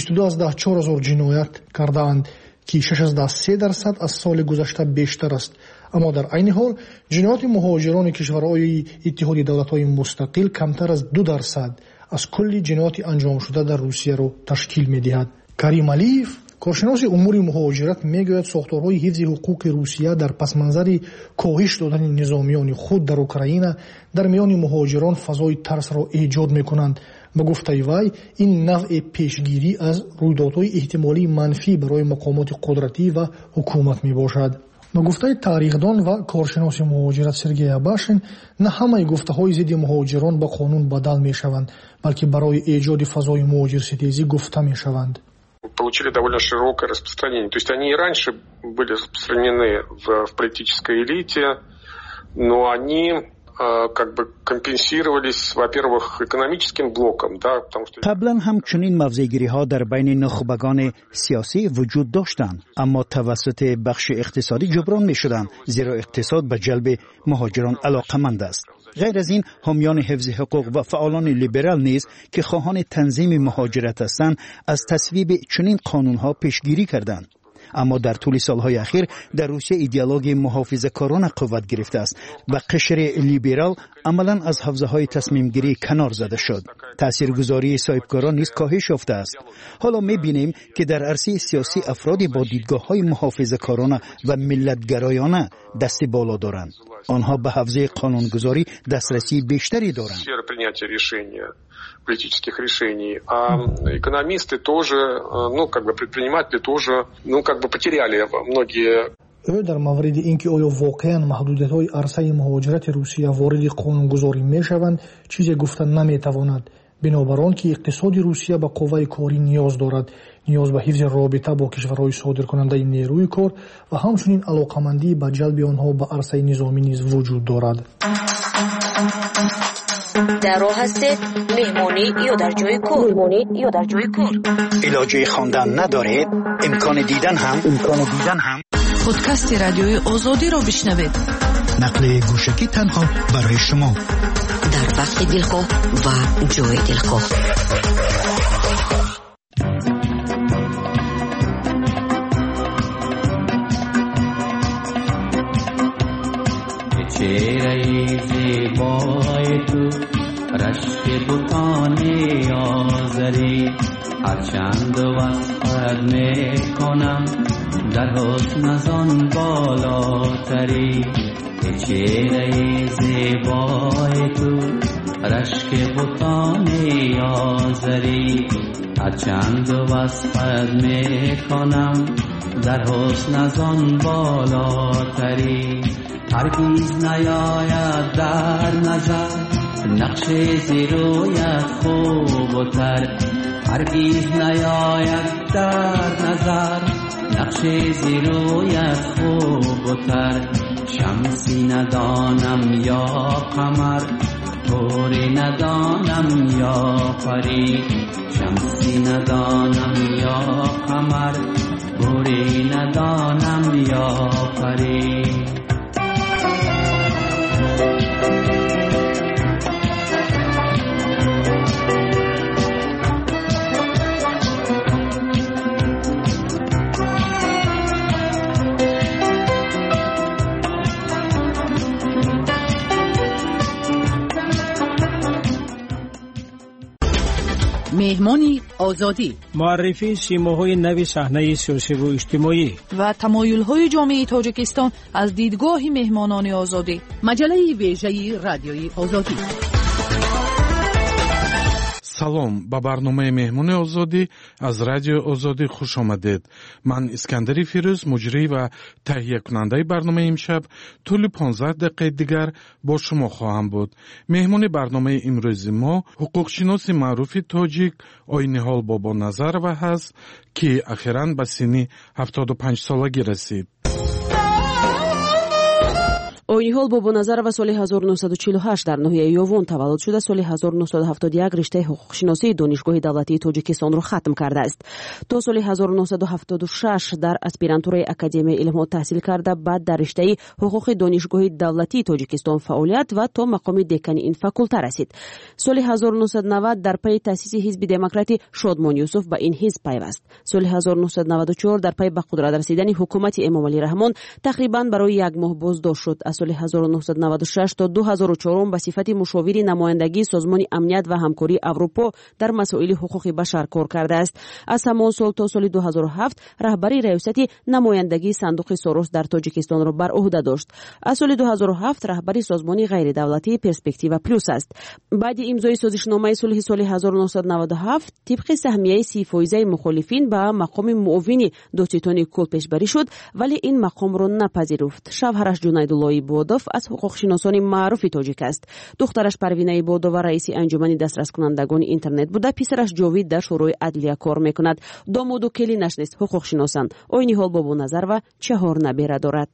22,400 جنایت کردند که 6.3% از سال گذشته بیشتر است. اما در عین حال جنایات مهاجران کشورهای اتحادیه دولت‌های مستقل کمتر از 2% از کل جنایات انجام شده در روسیه را تشکیل می‌دهد. کریم علیف کارشناس امور مهاجرت میگوید ساختارهای حفظ حقوق روسیه در پس منظر کاهش دادن نظامیان خود در اوکراین در میان مهاجران فضای ترس را ایجاد می‌کنند. به گفته وی این نوع پیشگیری از رویدادهای احتمالی منفی برای مقامات قدرتی و حکومت میباشد. به گفته تاریخدان و کارشناس مهاجرت سرگئی اباشین نه همه گفته‌های ضد مهاجران به قانون بدل میشوند، بلکه برای ایجاد فضای مهاجرستیزی گفته میشوند. Получили довольно широкое распространение. То есть они и раньше были распространены в политической элите, но они как бы компенсировались, во-первых, экономическим блоком, да, потому что قبلا هم چنین موضع‌گیری‌ها در بین نخبگان سیاسی وجود داشتند، اما توسط بخش اقتصادی جبران می‌شدند، زیرا اقتصاد به جلب مهاجران علاقه‌مند است. غیر از این حامیان حفظ حقوق و فعالان لیبرال نیز که خواهان تنظیم مهاجرت هستند از تصویب چنین قانون‌ها پیشگیری کردند. اما در طول سالهای اخیر در روسیه ایدئولوژی محافظه‌کارانه قوت گرفته است و قشر لیبرال عملاً از حوزه‌های تصمیم گیری کنار زده شد. تاثیرگذاری صاحبکاران نیز کاهش یافته است. حالا می‌بینیم که در عرصه سیاسی افرادی با دیدگاه‌های محافظه‌کارانه و ملت‌گرایانه دست بالا دارند. آنها به حوزه قانونگذاری دسترسی بیشتری دارند. политических решений, а экономисты тоже, предприниматели тоже, потеряли многие. او در مورد اینکه آیا واقعا محدودیت‌های عرصه مهاجرت روسیه وارد قانونگذاری می‌شوند چیزی گفتن نمی‌تواند، بنابر آنکه اقتصاد روسیه به قوه کاری نیاز دارد، نیاز به حفظ رابطه با کشورهای صادرکننده نیروی کار و همچنین علاقه‌مندی به جلب آنها به عرصه نظامی نیز وجود دارد. در راه هستید مهمانی یا در جای کار علاجه خواندن ندارید، امکان دیدن هم پادکست رادیوی آزادی را بشنوید. نقل گوشکی تنها برای شما در وقت دلخواه و جای دلخواه. چهره زیبای تو رشک بوتان آزری هرچند وصفت میکنم در حسن از آن بالاتری. چهره زیبای تو رشک بوتان آزری هرچند وصفت میکنم در حسن از آن بالاتری. هرگز نیاید در نظر نقش زیرویت خوب و تر، هرگز نیاید در نظر نقش زیرویت خوب و تر. شمسی ندانم یا قمر، طوری ندانم یا پری. شمسی ندانم یا قمر، طوری ندانم یا پری. مهمانی آزادی، معرفی سیماهای نوی صحنه سیاسی و اجتماعی و تمایل‌های جامعه تاجیکستان از دیدگاه مهمانان آزادی. مجله ویژه رادیوی آزادی. салом ба барномаи меҳмони озодӣ аз радиои озодӣ хуш омадед. ман искандари фирӯз муҷрӣ ва таҳиякунандаи барномаи имшаб тӯли 15 дақиқаи дигар бо шумо хоҳам буд. меҳмони барномаи имрӯзи мо ҳуқуқшиноси маъруфи тоҷик Ойниҳол Бобоназарова ҳаст, ки ахиран ба синни 75-солагӣ расид. Ойниҳол Бобоназарова соли 1948 дар ноҳияи Ёвон таваллуд шуда, соли 1971 риштаи ҳуқуқшиносии донишгоҳи давлатии Тоҷикистонро хатм кардааст. То соли 1976 дар аспирантураи Академияи илмҳо таҳсил карда, баъд дар риштаи ҳуқуқи донишгоҳи давлатии Тоҷикистон фаъолият ва то мақоми декани ин факулта расид. Соли 1990 дар пайи таъсиси ҳизби демократи Шодмон Юсуф ба ин ҳизб пайваст. Соли 1994 дар пайи ба қудрат расидани ҳукумати Эмомалӣ Раҳмон тақрибан барои як моҳ боздошт шуд. соли 1996 то 2004 ба сифати мушовири намояндагии Созмони амният ва ҳамкории Аврупо дар масоили ҳуқуқи башар кор кардааст. Аз ҳамон сол то соли 2007 раҳбари раёсати намояндагии Сандуқи Сорос дар Тоҷикистонро бар уҳда дошт. Аз соли 2007 раҳбари созмони ғайридавлатии Перспектива Плюс аст. баъди имзои созишномаи сулҳи соли 1997 тибқи саҳмияи 30% мухолифин ба мақоми муовини Додситони Кул пешбарӣ шуд, вале ин мақомро напазируфт. Шавҳараш Ҷунайдуллои Бодов аз ҳуқуқшиносони маъруфи тоҷик аст. духтараш Парвинаи Бодова раиси анҷумани дастраскунандагони интернет буда, писараш Ҷовид дар шӯрои адлия кор мекунад. домоду келинаш низ ҳуқуқшиносанд. Ойниҳол Бобоназарова 4 набера дорад.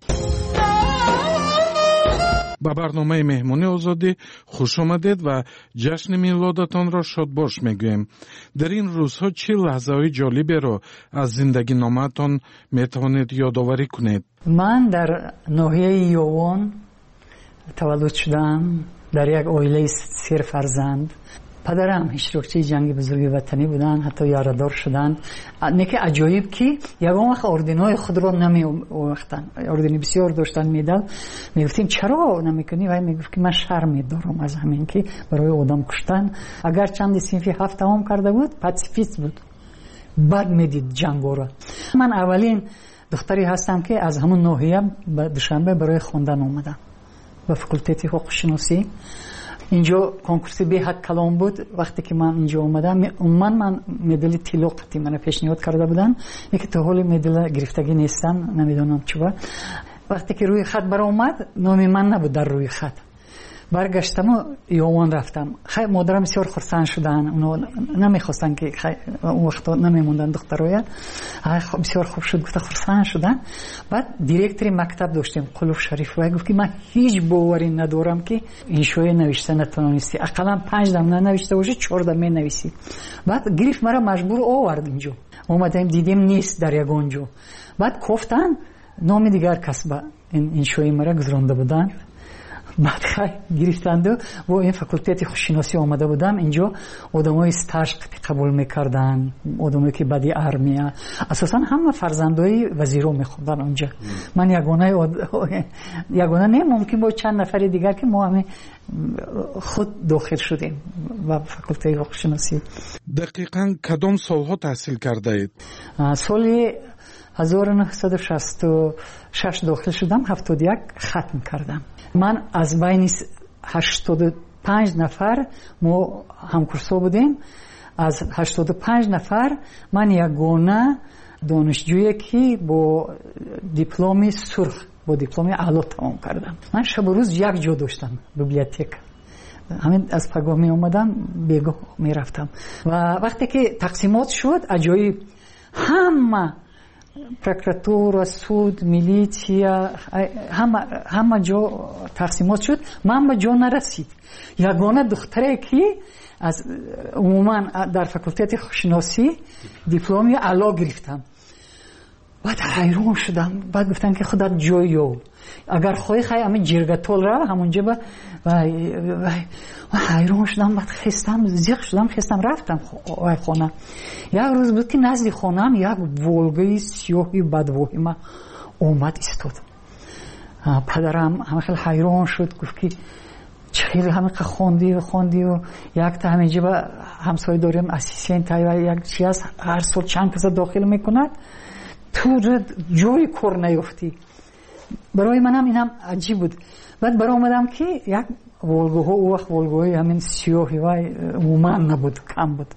ба барномаи меҳмони озодӣ хуш омадед ва ҷашни милодатонро шодбош мегӯем. дар ин рӯзҳо чӣ лаҳзаҳои ҷолиберо аз зиндагиномаатон метавонед ёдоварӣ кунед? ман дар ноҳияи Ёвон таваллуд шудам, дар як оилаи 3 фарзанд. падарам иштирокчии ҷанги бузурги ватанӣ буданд, ҳатто ярадор шуданд. неки аҷоиб ки ягон вақт орденҳои худро намеовахтанд. ордени бисёр доштанд, медал. мегуфтем чаро намекунӣ? вай мегуфт ки ман шарм медорам аз ҳамин ки барои одам куштан. агар чанди синфи 7 тамом карда буд, пацифист буд, бад медид ҷангоро. ман аввалин духтаре ҳастам ки аз ҳамун ноҳия ба Душанбе барои хондан омадам ба факултети ҳуқуқшиносӣ. инҷо конкурси беҳад калон буд. вақте ки ман инҷо омадам, умуман ман медали тилоқати мана пешниҳод карда буданд, яке то ҳоли медала гирифтагӣ нестам, намедонам чӣ ба. вақте ки рӯи хат баромад, номи ман набуд дар рӯи хат. баргаштаму Ёвон рафтам. модарам бисёр хурсанд шуданд. уно намехостанд ки он вақто намемонданд духтароя. бисёр хуб шуд, гуфта хурсанд шуданд. баъд директори мактаб доштем, Қулуф Шариф, вай гуфт ки ман ҳеҷ боварӣ надорам ки иншоя навишта натавонисти. ақаллан 5 дам нанавишта боши, 4 дам менависӣ. баъд гирифт мара маҷбур овард инҷо. омадем дидем нест дар ягон ҷо. баъд кофтан номи дигар кас ба иншои мара гузронда буданд. баъд гирифтанду бо ин факултети хушиносӣ омада будам. инҷо одамои стаж қабул мекарданд, одамое ки баъди армия. асосан ҳама фарзандои вазиро мехондан онҷа. ман ягона не, мумкин бо чанд нафари дигар ки мо ҳаме худ дохил шудем ба факултаи ҳуқуқшиносӣ. дақиқан кадом солҳо таҳсил кардаед? соли 1966 дохил шудам, 71 хатм кардам. ман аз байни 85 нафар мо ҳамкурсо будем. аз 85 нафар ман ягона донишҷӯе ки бо дипломи сурх, бо дипломи аъло тамом кардам. ман шабу рӯз як ҷо доштам, библиотека. ҳамин аз пагоҳ меомадам, бегоҳ мерафтам. ва вақте ки тақсимот шуд, аҷоиб ҳама прокуратура, суд, милитсия, ҳама ҷо тақсимот шуд. ман ба ҷо нарасид. ягона духтаре ки аз умуман дар факултети хушиносӣ дипломи аъло гирифтам. баъд ҳайрон шудам. баъд гуфтанд ки худат ҷой ёв, агар хоҳӣ хай ҳамин ҷиргатол рав ҳамунҷа ба. ҳайрон шудам. баъд хестам, зиқ шудам, хестам рафтам хона. як рӯз буд ки назди хонаам як волгаи сиёҳи бадвоҳима омад истод. падарам ҳама хел ҳайрон шуд, гуфт ки خیلی همه خوندی و یک تا همینجا با همسایه داریم اسیستنت و یک چیز هر سال چند کس داخل میکند تو جوی کار نیفتی. برای منم اینم عجیب بود. بعد برای اومدم که یک ولگوها او وقت ولگوهای همین سیاهی و عموما نبود، کم بود.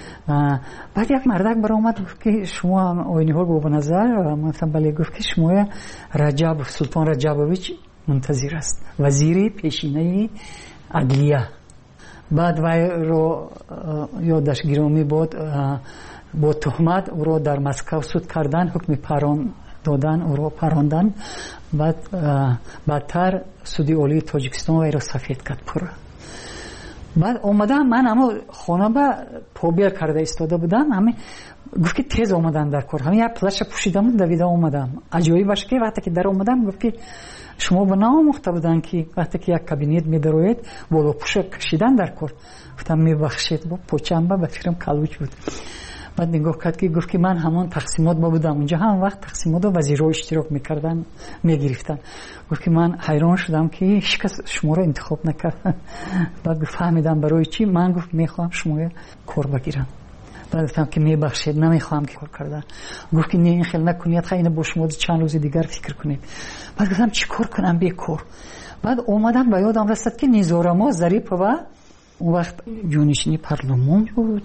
بعد یک مردک برای اومد گفت که شما آینی ها به نظر مثلا بله، گفت که شما رجب سلطان رجبویچ منتظر است، وزیر پیشینه عدلیه. بعد وی رو یادش گرامی بود با تهمت او رو در مسکو صد کردن، حکم پران دادن، او رو پراندن. بعد بعدتر سودی عالی تاجیکستان وی رو سفید کرد پورا. بعد اومدم من اما خانه با پوبیر کرده ایستاده بودم، همین گفت که تیز اومدن در کار، همین یک پلش پوشیدم دویده اومدم. عجیبی باشه که وقتی که در اومدم گفت که شما به ناموخته بودن که وقتی که یک کابینت میدروید بالا پوش کشیدن در کار. گفتم میبخشید، با پوچم با فکرم کلوچ بود. بعد نگاه کرد که گفت که من همون تقسیمات با بودم اونجا، هم وقت تقسیمات و وزیرها اشتراک میکردن میگرفتن. گفت که من حیران شدم که هیچ کس شما رو انتخاب نکرد. بعد فهمیدم برای چی. من گفت میخوام شما کار بگیرم. بعد گفتم که میبخشید نمیخوام که کار کردن. گفت که نه این خیلی نکنید، خیلی با شما چند روز دیگر فکر کنید. بعد گفتم چی کار کنم بیکار. بعد اومدم به یادم رسید که نیزارما ظریف و اون وقت جانشینی پارلمان بود،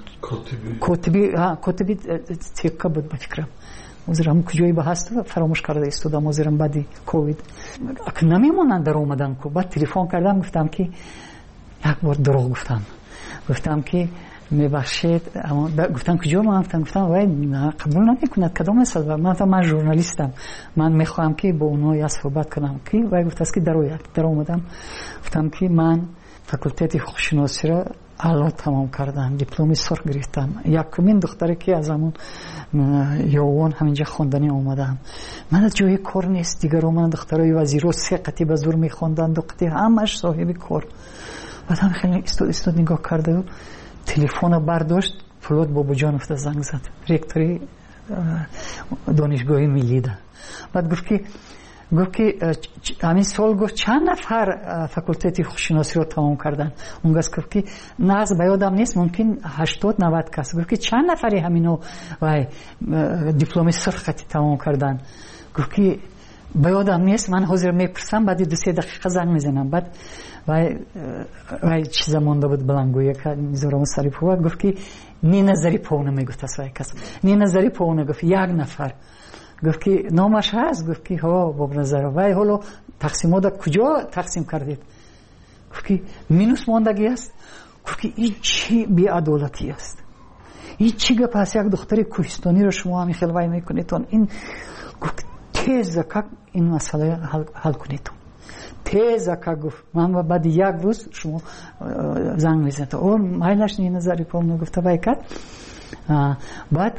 کاتبی تیکا بود بفکرم. وزیرم کجایی به هست فراموش کرده استودم وزیرم بعدی کووید نمیمونن در اومدن کو. بعد تلفن کردم گفتم که یک بار دروغ گفتم که میبخشید، گفتم کجا ما گفتم وای قبول نمیکند کدام مثلا من ژورنالیستم، من میخوام که با اونها یا صحبت کنم که وای گفت است که در اومدم گفتم که من فاکولته حقوق شناسی را اعلا تمام کردم، دیپلم سرخ گرفتم. یکمین دختری که از همون یوان همینجا خواندنی اومدم. من از جای کار نیست دیگر. من دخترای وزیرو سه قطعه به زور میخواندن، دو قطعه همش صاحب کار. بعد هم خیلی استاد نگاه کرده و تلفن برداشت، فولاد بابا جانوف زنگ زد، رکتوری دانشگاه ملی ده. بعد گفت که همین سال گفت چند نفر فاکولته حقوق شناسی رو تمام کردن. اون گفت که ناز بیادم نیست، ممکن 80-90 کس. گفت که چند نفری همینو وای دیپلم سرختی تمام کردن. گفت که بیادم نیست، من حاضر میپرسم بعد 2-3 دقیقه زنگ میزنم. بعد وای چیزا مونده بود بلنگویه که میذارم سری پواد. گفت که نی نظری پونه میگفت است وای کس نی نظری پونه. گفت یک نفر. گفت که نامش هست. گفت که ها با نظر وای حالا تقسیمات کجا تقسیم کردید؟ گفت که مینوس ماندگی است. گفت که این چی بی‌عدالتی است، این چی گپ است؟ یک دختر کوهستانی رو شما همین خیلی وای میکنید. این گفت تیز که این مسئله حل کنید، تیز که. گفت من بعد یک روز شما زنگ میزنید. او مایلش نی نظری پام گفت وای کرد. بعد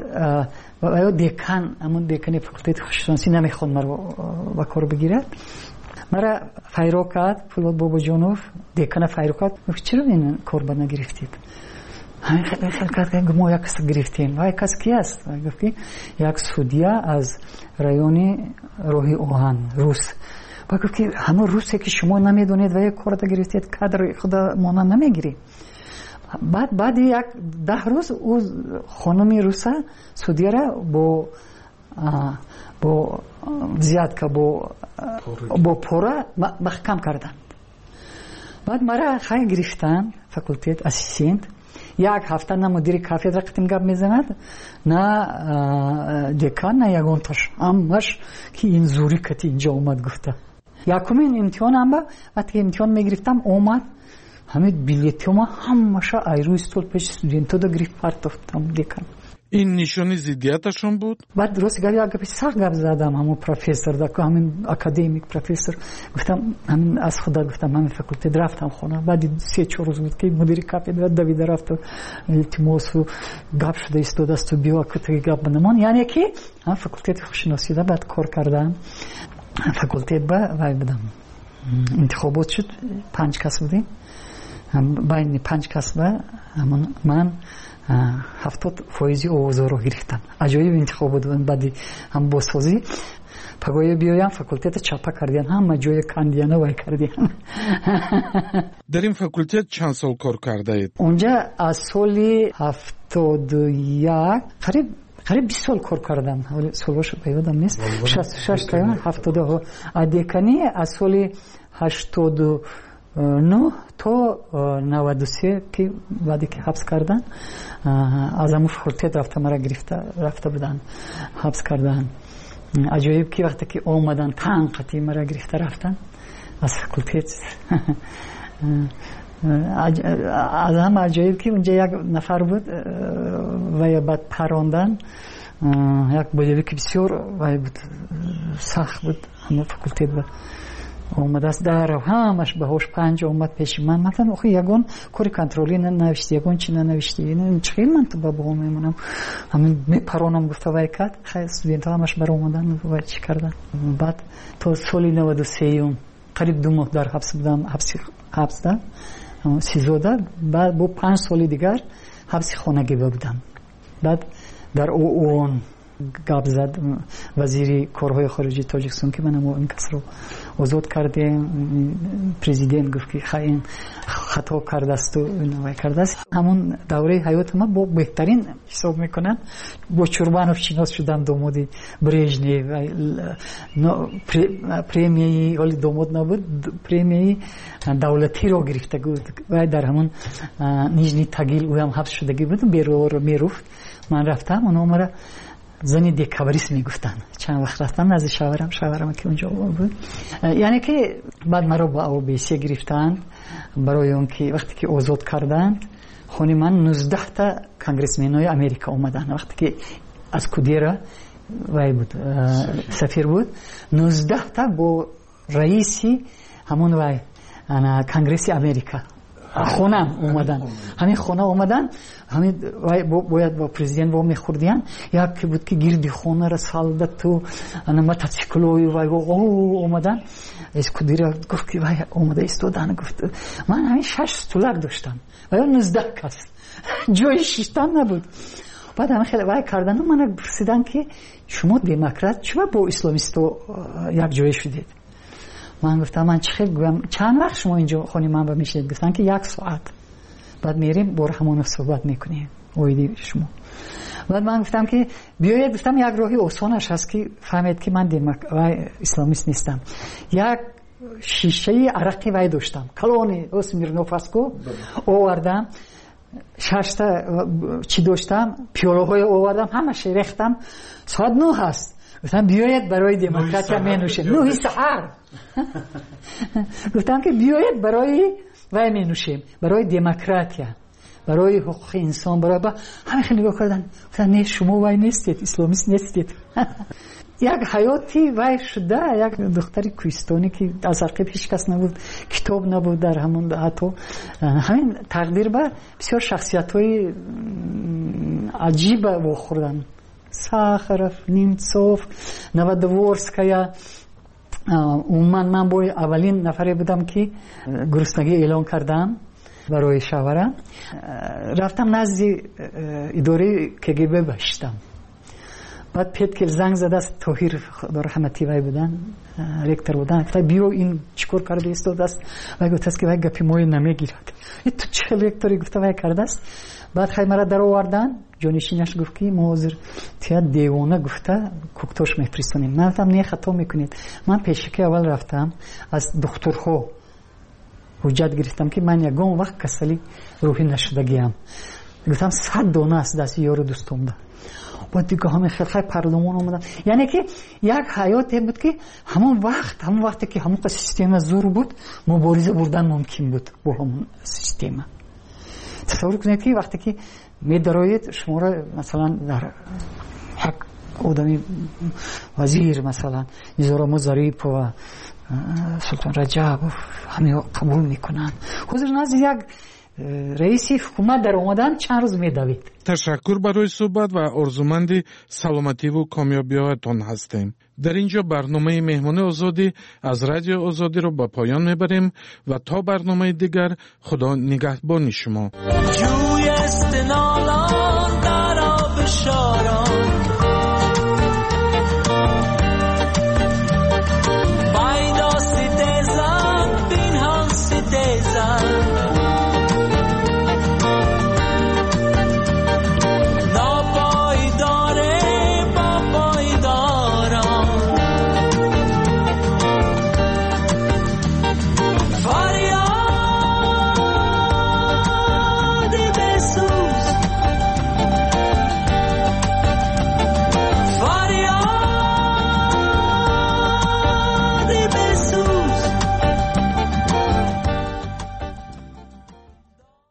دیکن همون دیکن فاکولته حقوق شناسی نمیخواد مرا با کار بگیره. مرا فایرو کرد فولاد بابا جانوف، دیکن فایرو کرد. گفت چرا این کار با نگرفتید؟ همین خیلی کرد که ما یک کس گرفتیم. وای کس کی است؟ گفت که یک سودیا از رایون روحی اوهان روس. با گفت که همه روسی که شما نمیدونید و یک کار دا گرفتید کادر خدا مانا نمیگیری. بعد یک 10 روز او خانمی روسا سودیا را با زیاد که با پورا محکم کردن. بعد مرا خیلی گرفتن فاکولته اسیستنت. یک هفته نه مدیر کافیدرا قطیم گپ میزند، نه دکان، نه یگانتاش. همش که این زوری کتی اینجا اومد گفته. یکمین امتحان هم با وقتی امتحان میگرفتم اومد همین بلیتیوم همش ایرو استول پیش استودنتو دا گرفت پرتافتم دکان. این نشانی ضدیتشون بود؟ بعد درست گفت یک سخت گپ زدم همون پروفسور دا، همین اکادمیک پروفسور. گفتم همین از خدا گفتم همین فاکولته رفتم خونه. بعد 3-4 روز بود که مدیر کافیدرا دویده رفت و التماس و گپ شده استاد است و بیا که گپ بنمان. یعنی که هم فاکولته حقوق شناسی دا بعد کار کردم. فاکولته با وای بدم انتخابات شد، 5 کس بودیم. بین 5 کس با من 70% آوازها رو گرفتم. عجایب انتخاب بود. بعدی هم بازسازی پگوی بیایم فاکولتت چاپا کردین همه جای کاندیانه وای کردین. در این فاکولتت چند سال کار کرده اید؟ اونجا از سال 71 قریب 20 سال کار کردم. ولی سالش یادم نیست. 66 تا 70 دکانی از سال 89 تا 93 که بعدی که حبس کردن از همون فاکولتت رفته مرا رفته بودن حبس کردن. عجایب که وقتی که اومدن تنقیتی مرا گرفته رفتن از فاکولتت. از هم عجایب که اونجا یک نفر بود و بعد پراندن یک بودی که بسیار و بود سخت بود. همون فاکولتت بود اومد است در همش به هوش 5 اومد پیش من مثلا آخه یگون کاری کنترلی ننوشتی یگون چی ننوشتی این چی من تو بابا میمونم همین میپرونم گفته وای کرد خیلی استودنت همش بر اومدن و چی کردن. بعد تو سال 93 قریب 2 ماه در حبس بودم. حبس دادم سیزوده. بعد با 5 سال دیگر حبس خانگی بودم. بعد در اون گپ زد وزیر کارهای خارجی تاجیکستان که منم این کس رو آزاد کردیم. پرزیدنت گفت که خیلی خطا کرده است و نوای کرده است. همون دوره حیات ما با بهترین حساب میکنن. با چوربانوف شناس شدم دامادی برژنیو پریمیه ولی داماد نبود پریمیه دولتی رو گرفته بود و در همون نیژنی تاگیل او هم حبس شدگی بود. بیرو میرفت من رفتم اونها مرا زنی دیکابریست میگفتن. چند وقت رفتم نزد شاورم که اونجا بود. یعنی که بعد مرا با اوبیسی گرفتند برای اون که وقتی که آزاد کردند خونی من 19 تا کانگرسمنای امریکا اومدن. وقتی که از کودیرا وای بود سفیر بود 19 تا با رئیسی همون وای انا کانگرس امریکا خونم اومدن. همین خونه اومدن همین باید با پرزیدنت با میخوردیان یکی بود که گیردی خونه را سالده تو انا موتورسیکلوی وای اومدن از کدیرا گفت که وای اومده استودن. گفت من همین 6 استولر داشتم و یا 19 کس جای شیشتن نبود. بعد همه خیلی وای کردن و من پرسیدن که شما دموکرات چرا با اسلامیستو یک جای شدید؟ من گفتم من چند وقت شما اینجا خونی من با میشید؟ گفتن که 1 ساعت. بعد میریم بار همون صحبت میکنیم اویدی شما. بعد من گفتم که بیاید گفتم یک راهی آسانش هست که فهمید که من اسلامیست نیستم. یک شیشه عرقی وای داشتم کلونی اسمیرنوف اسکو آوردم 6 تا چی داشتم پیاله‌های آوردم همش ریختم. ساعت 9 هست. گفتم بیاید برای دموکراتیا مینوشیم. 9 سحر. گفتم که بیاید برای وای مینوشیم برای دموکراتیا برای حقوق انسان برای همه خیلی نگاه کردن. گفتن نه شما وای نیستید اسلامیست نیستید. یک حیاتی وای شده. یک دختری کوهستانی که از عقب هیچ کس نبود کتاب نبود در همون حتی همین تقدیر به بسیار شخصیت‌های عجیب واخوردن. ساخرف نیمتسوف نوادورسکایا من با اولین نفری بودم که گرسنگی اعلان کردم برای شاورم. رفتم نزد اداره کگب باشتم. بعد پیت که زنگ زد است توهیر خدا رحمتی وای بودن رکتر بودن. گفت بیرو این چیکار کرده است دست و گفت است که وای گپی موی نمیگیرد. تو چه رکتری گفت وای کرده است. بعد خیلی مرا در آوردن جانشینش گفت که ما حاضر تیا دیوانه گفته کوکتوش میفرستونیم. من گفتم نه خطا میکنید. من پیشکی اول رفتم از دکترها حجت گرفتم که من یگان وقت کسلی روحی نشدگیم. گفتم 100 دانه است دست یارو دوستم ده. بعد دیگه همه خیلی پردومان اومدن. یعنی که یک حیات بود که همون وقتی که همون سیستم زور بود مبارزه بردن ممکن بود با همون سیستم. تصور کنید که وقتی که می دراید شما را مثلا در یک آدمی وزیر مثلا نظام ظریف و سلطان رجب همه قبول میکنن حضور نزد یک رئیس حکومت در اومدن چند روز میدوید. تشکر برای صحبت و آرزومند سلامتی و کامیابی‌هایتان هستیم. در اینجا برنامه مهمان آزادی از رادیو آزادی رو به پایان میبریم و تا برنامه دیگر خدا نگهبان شما.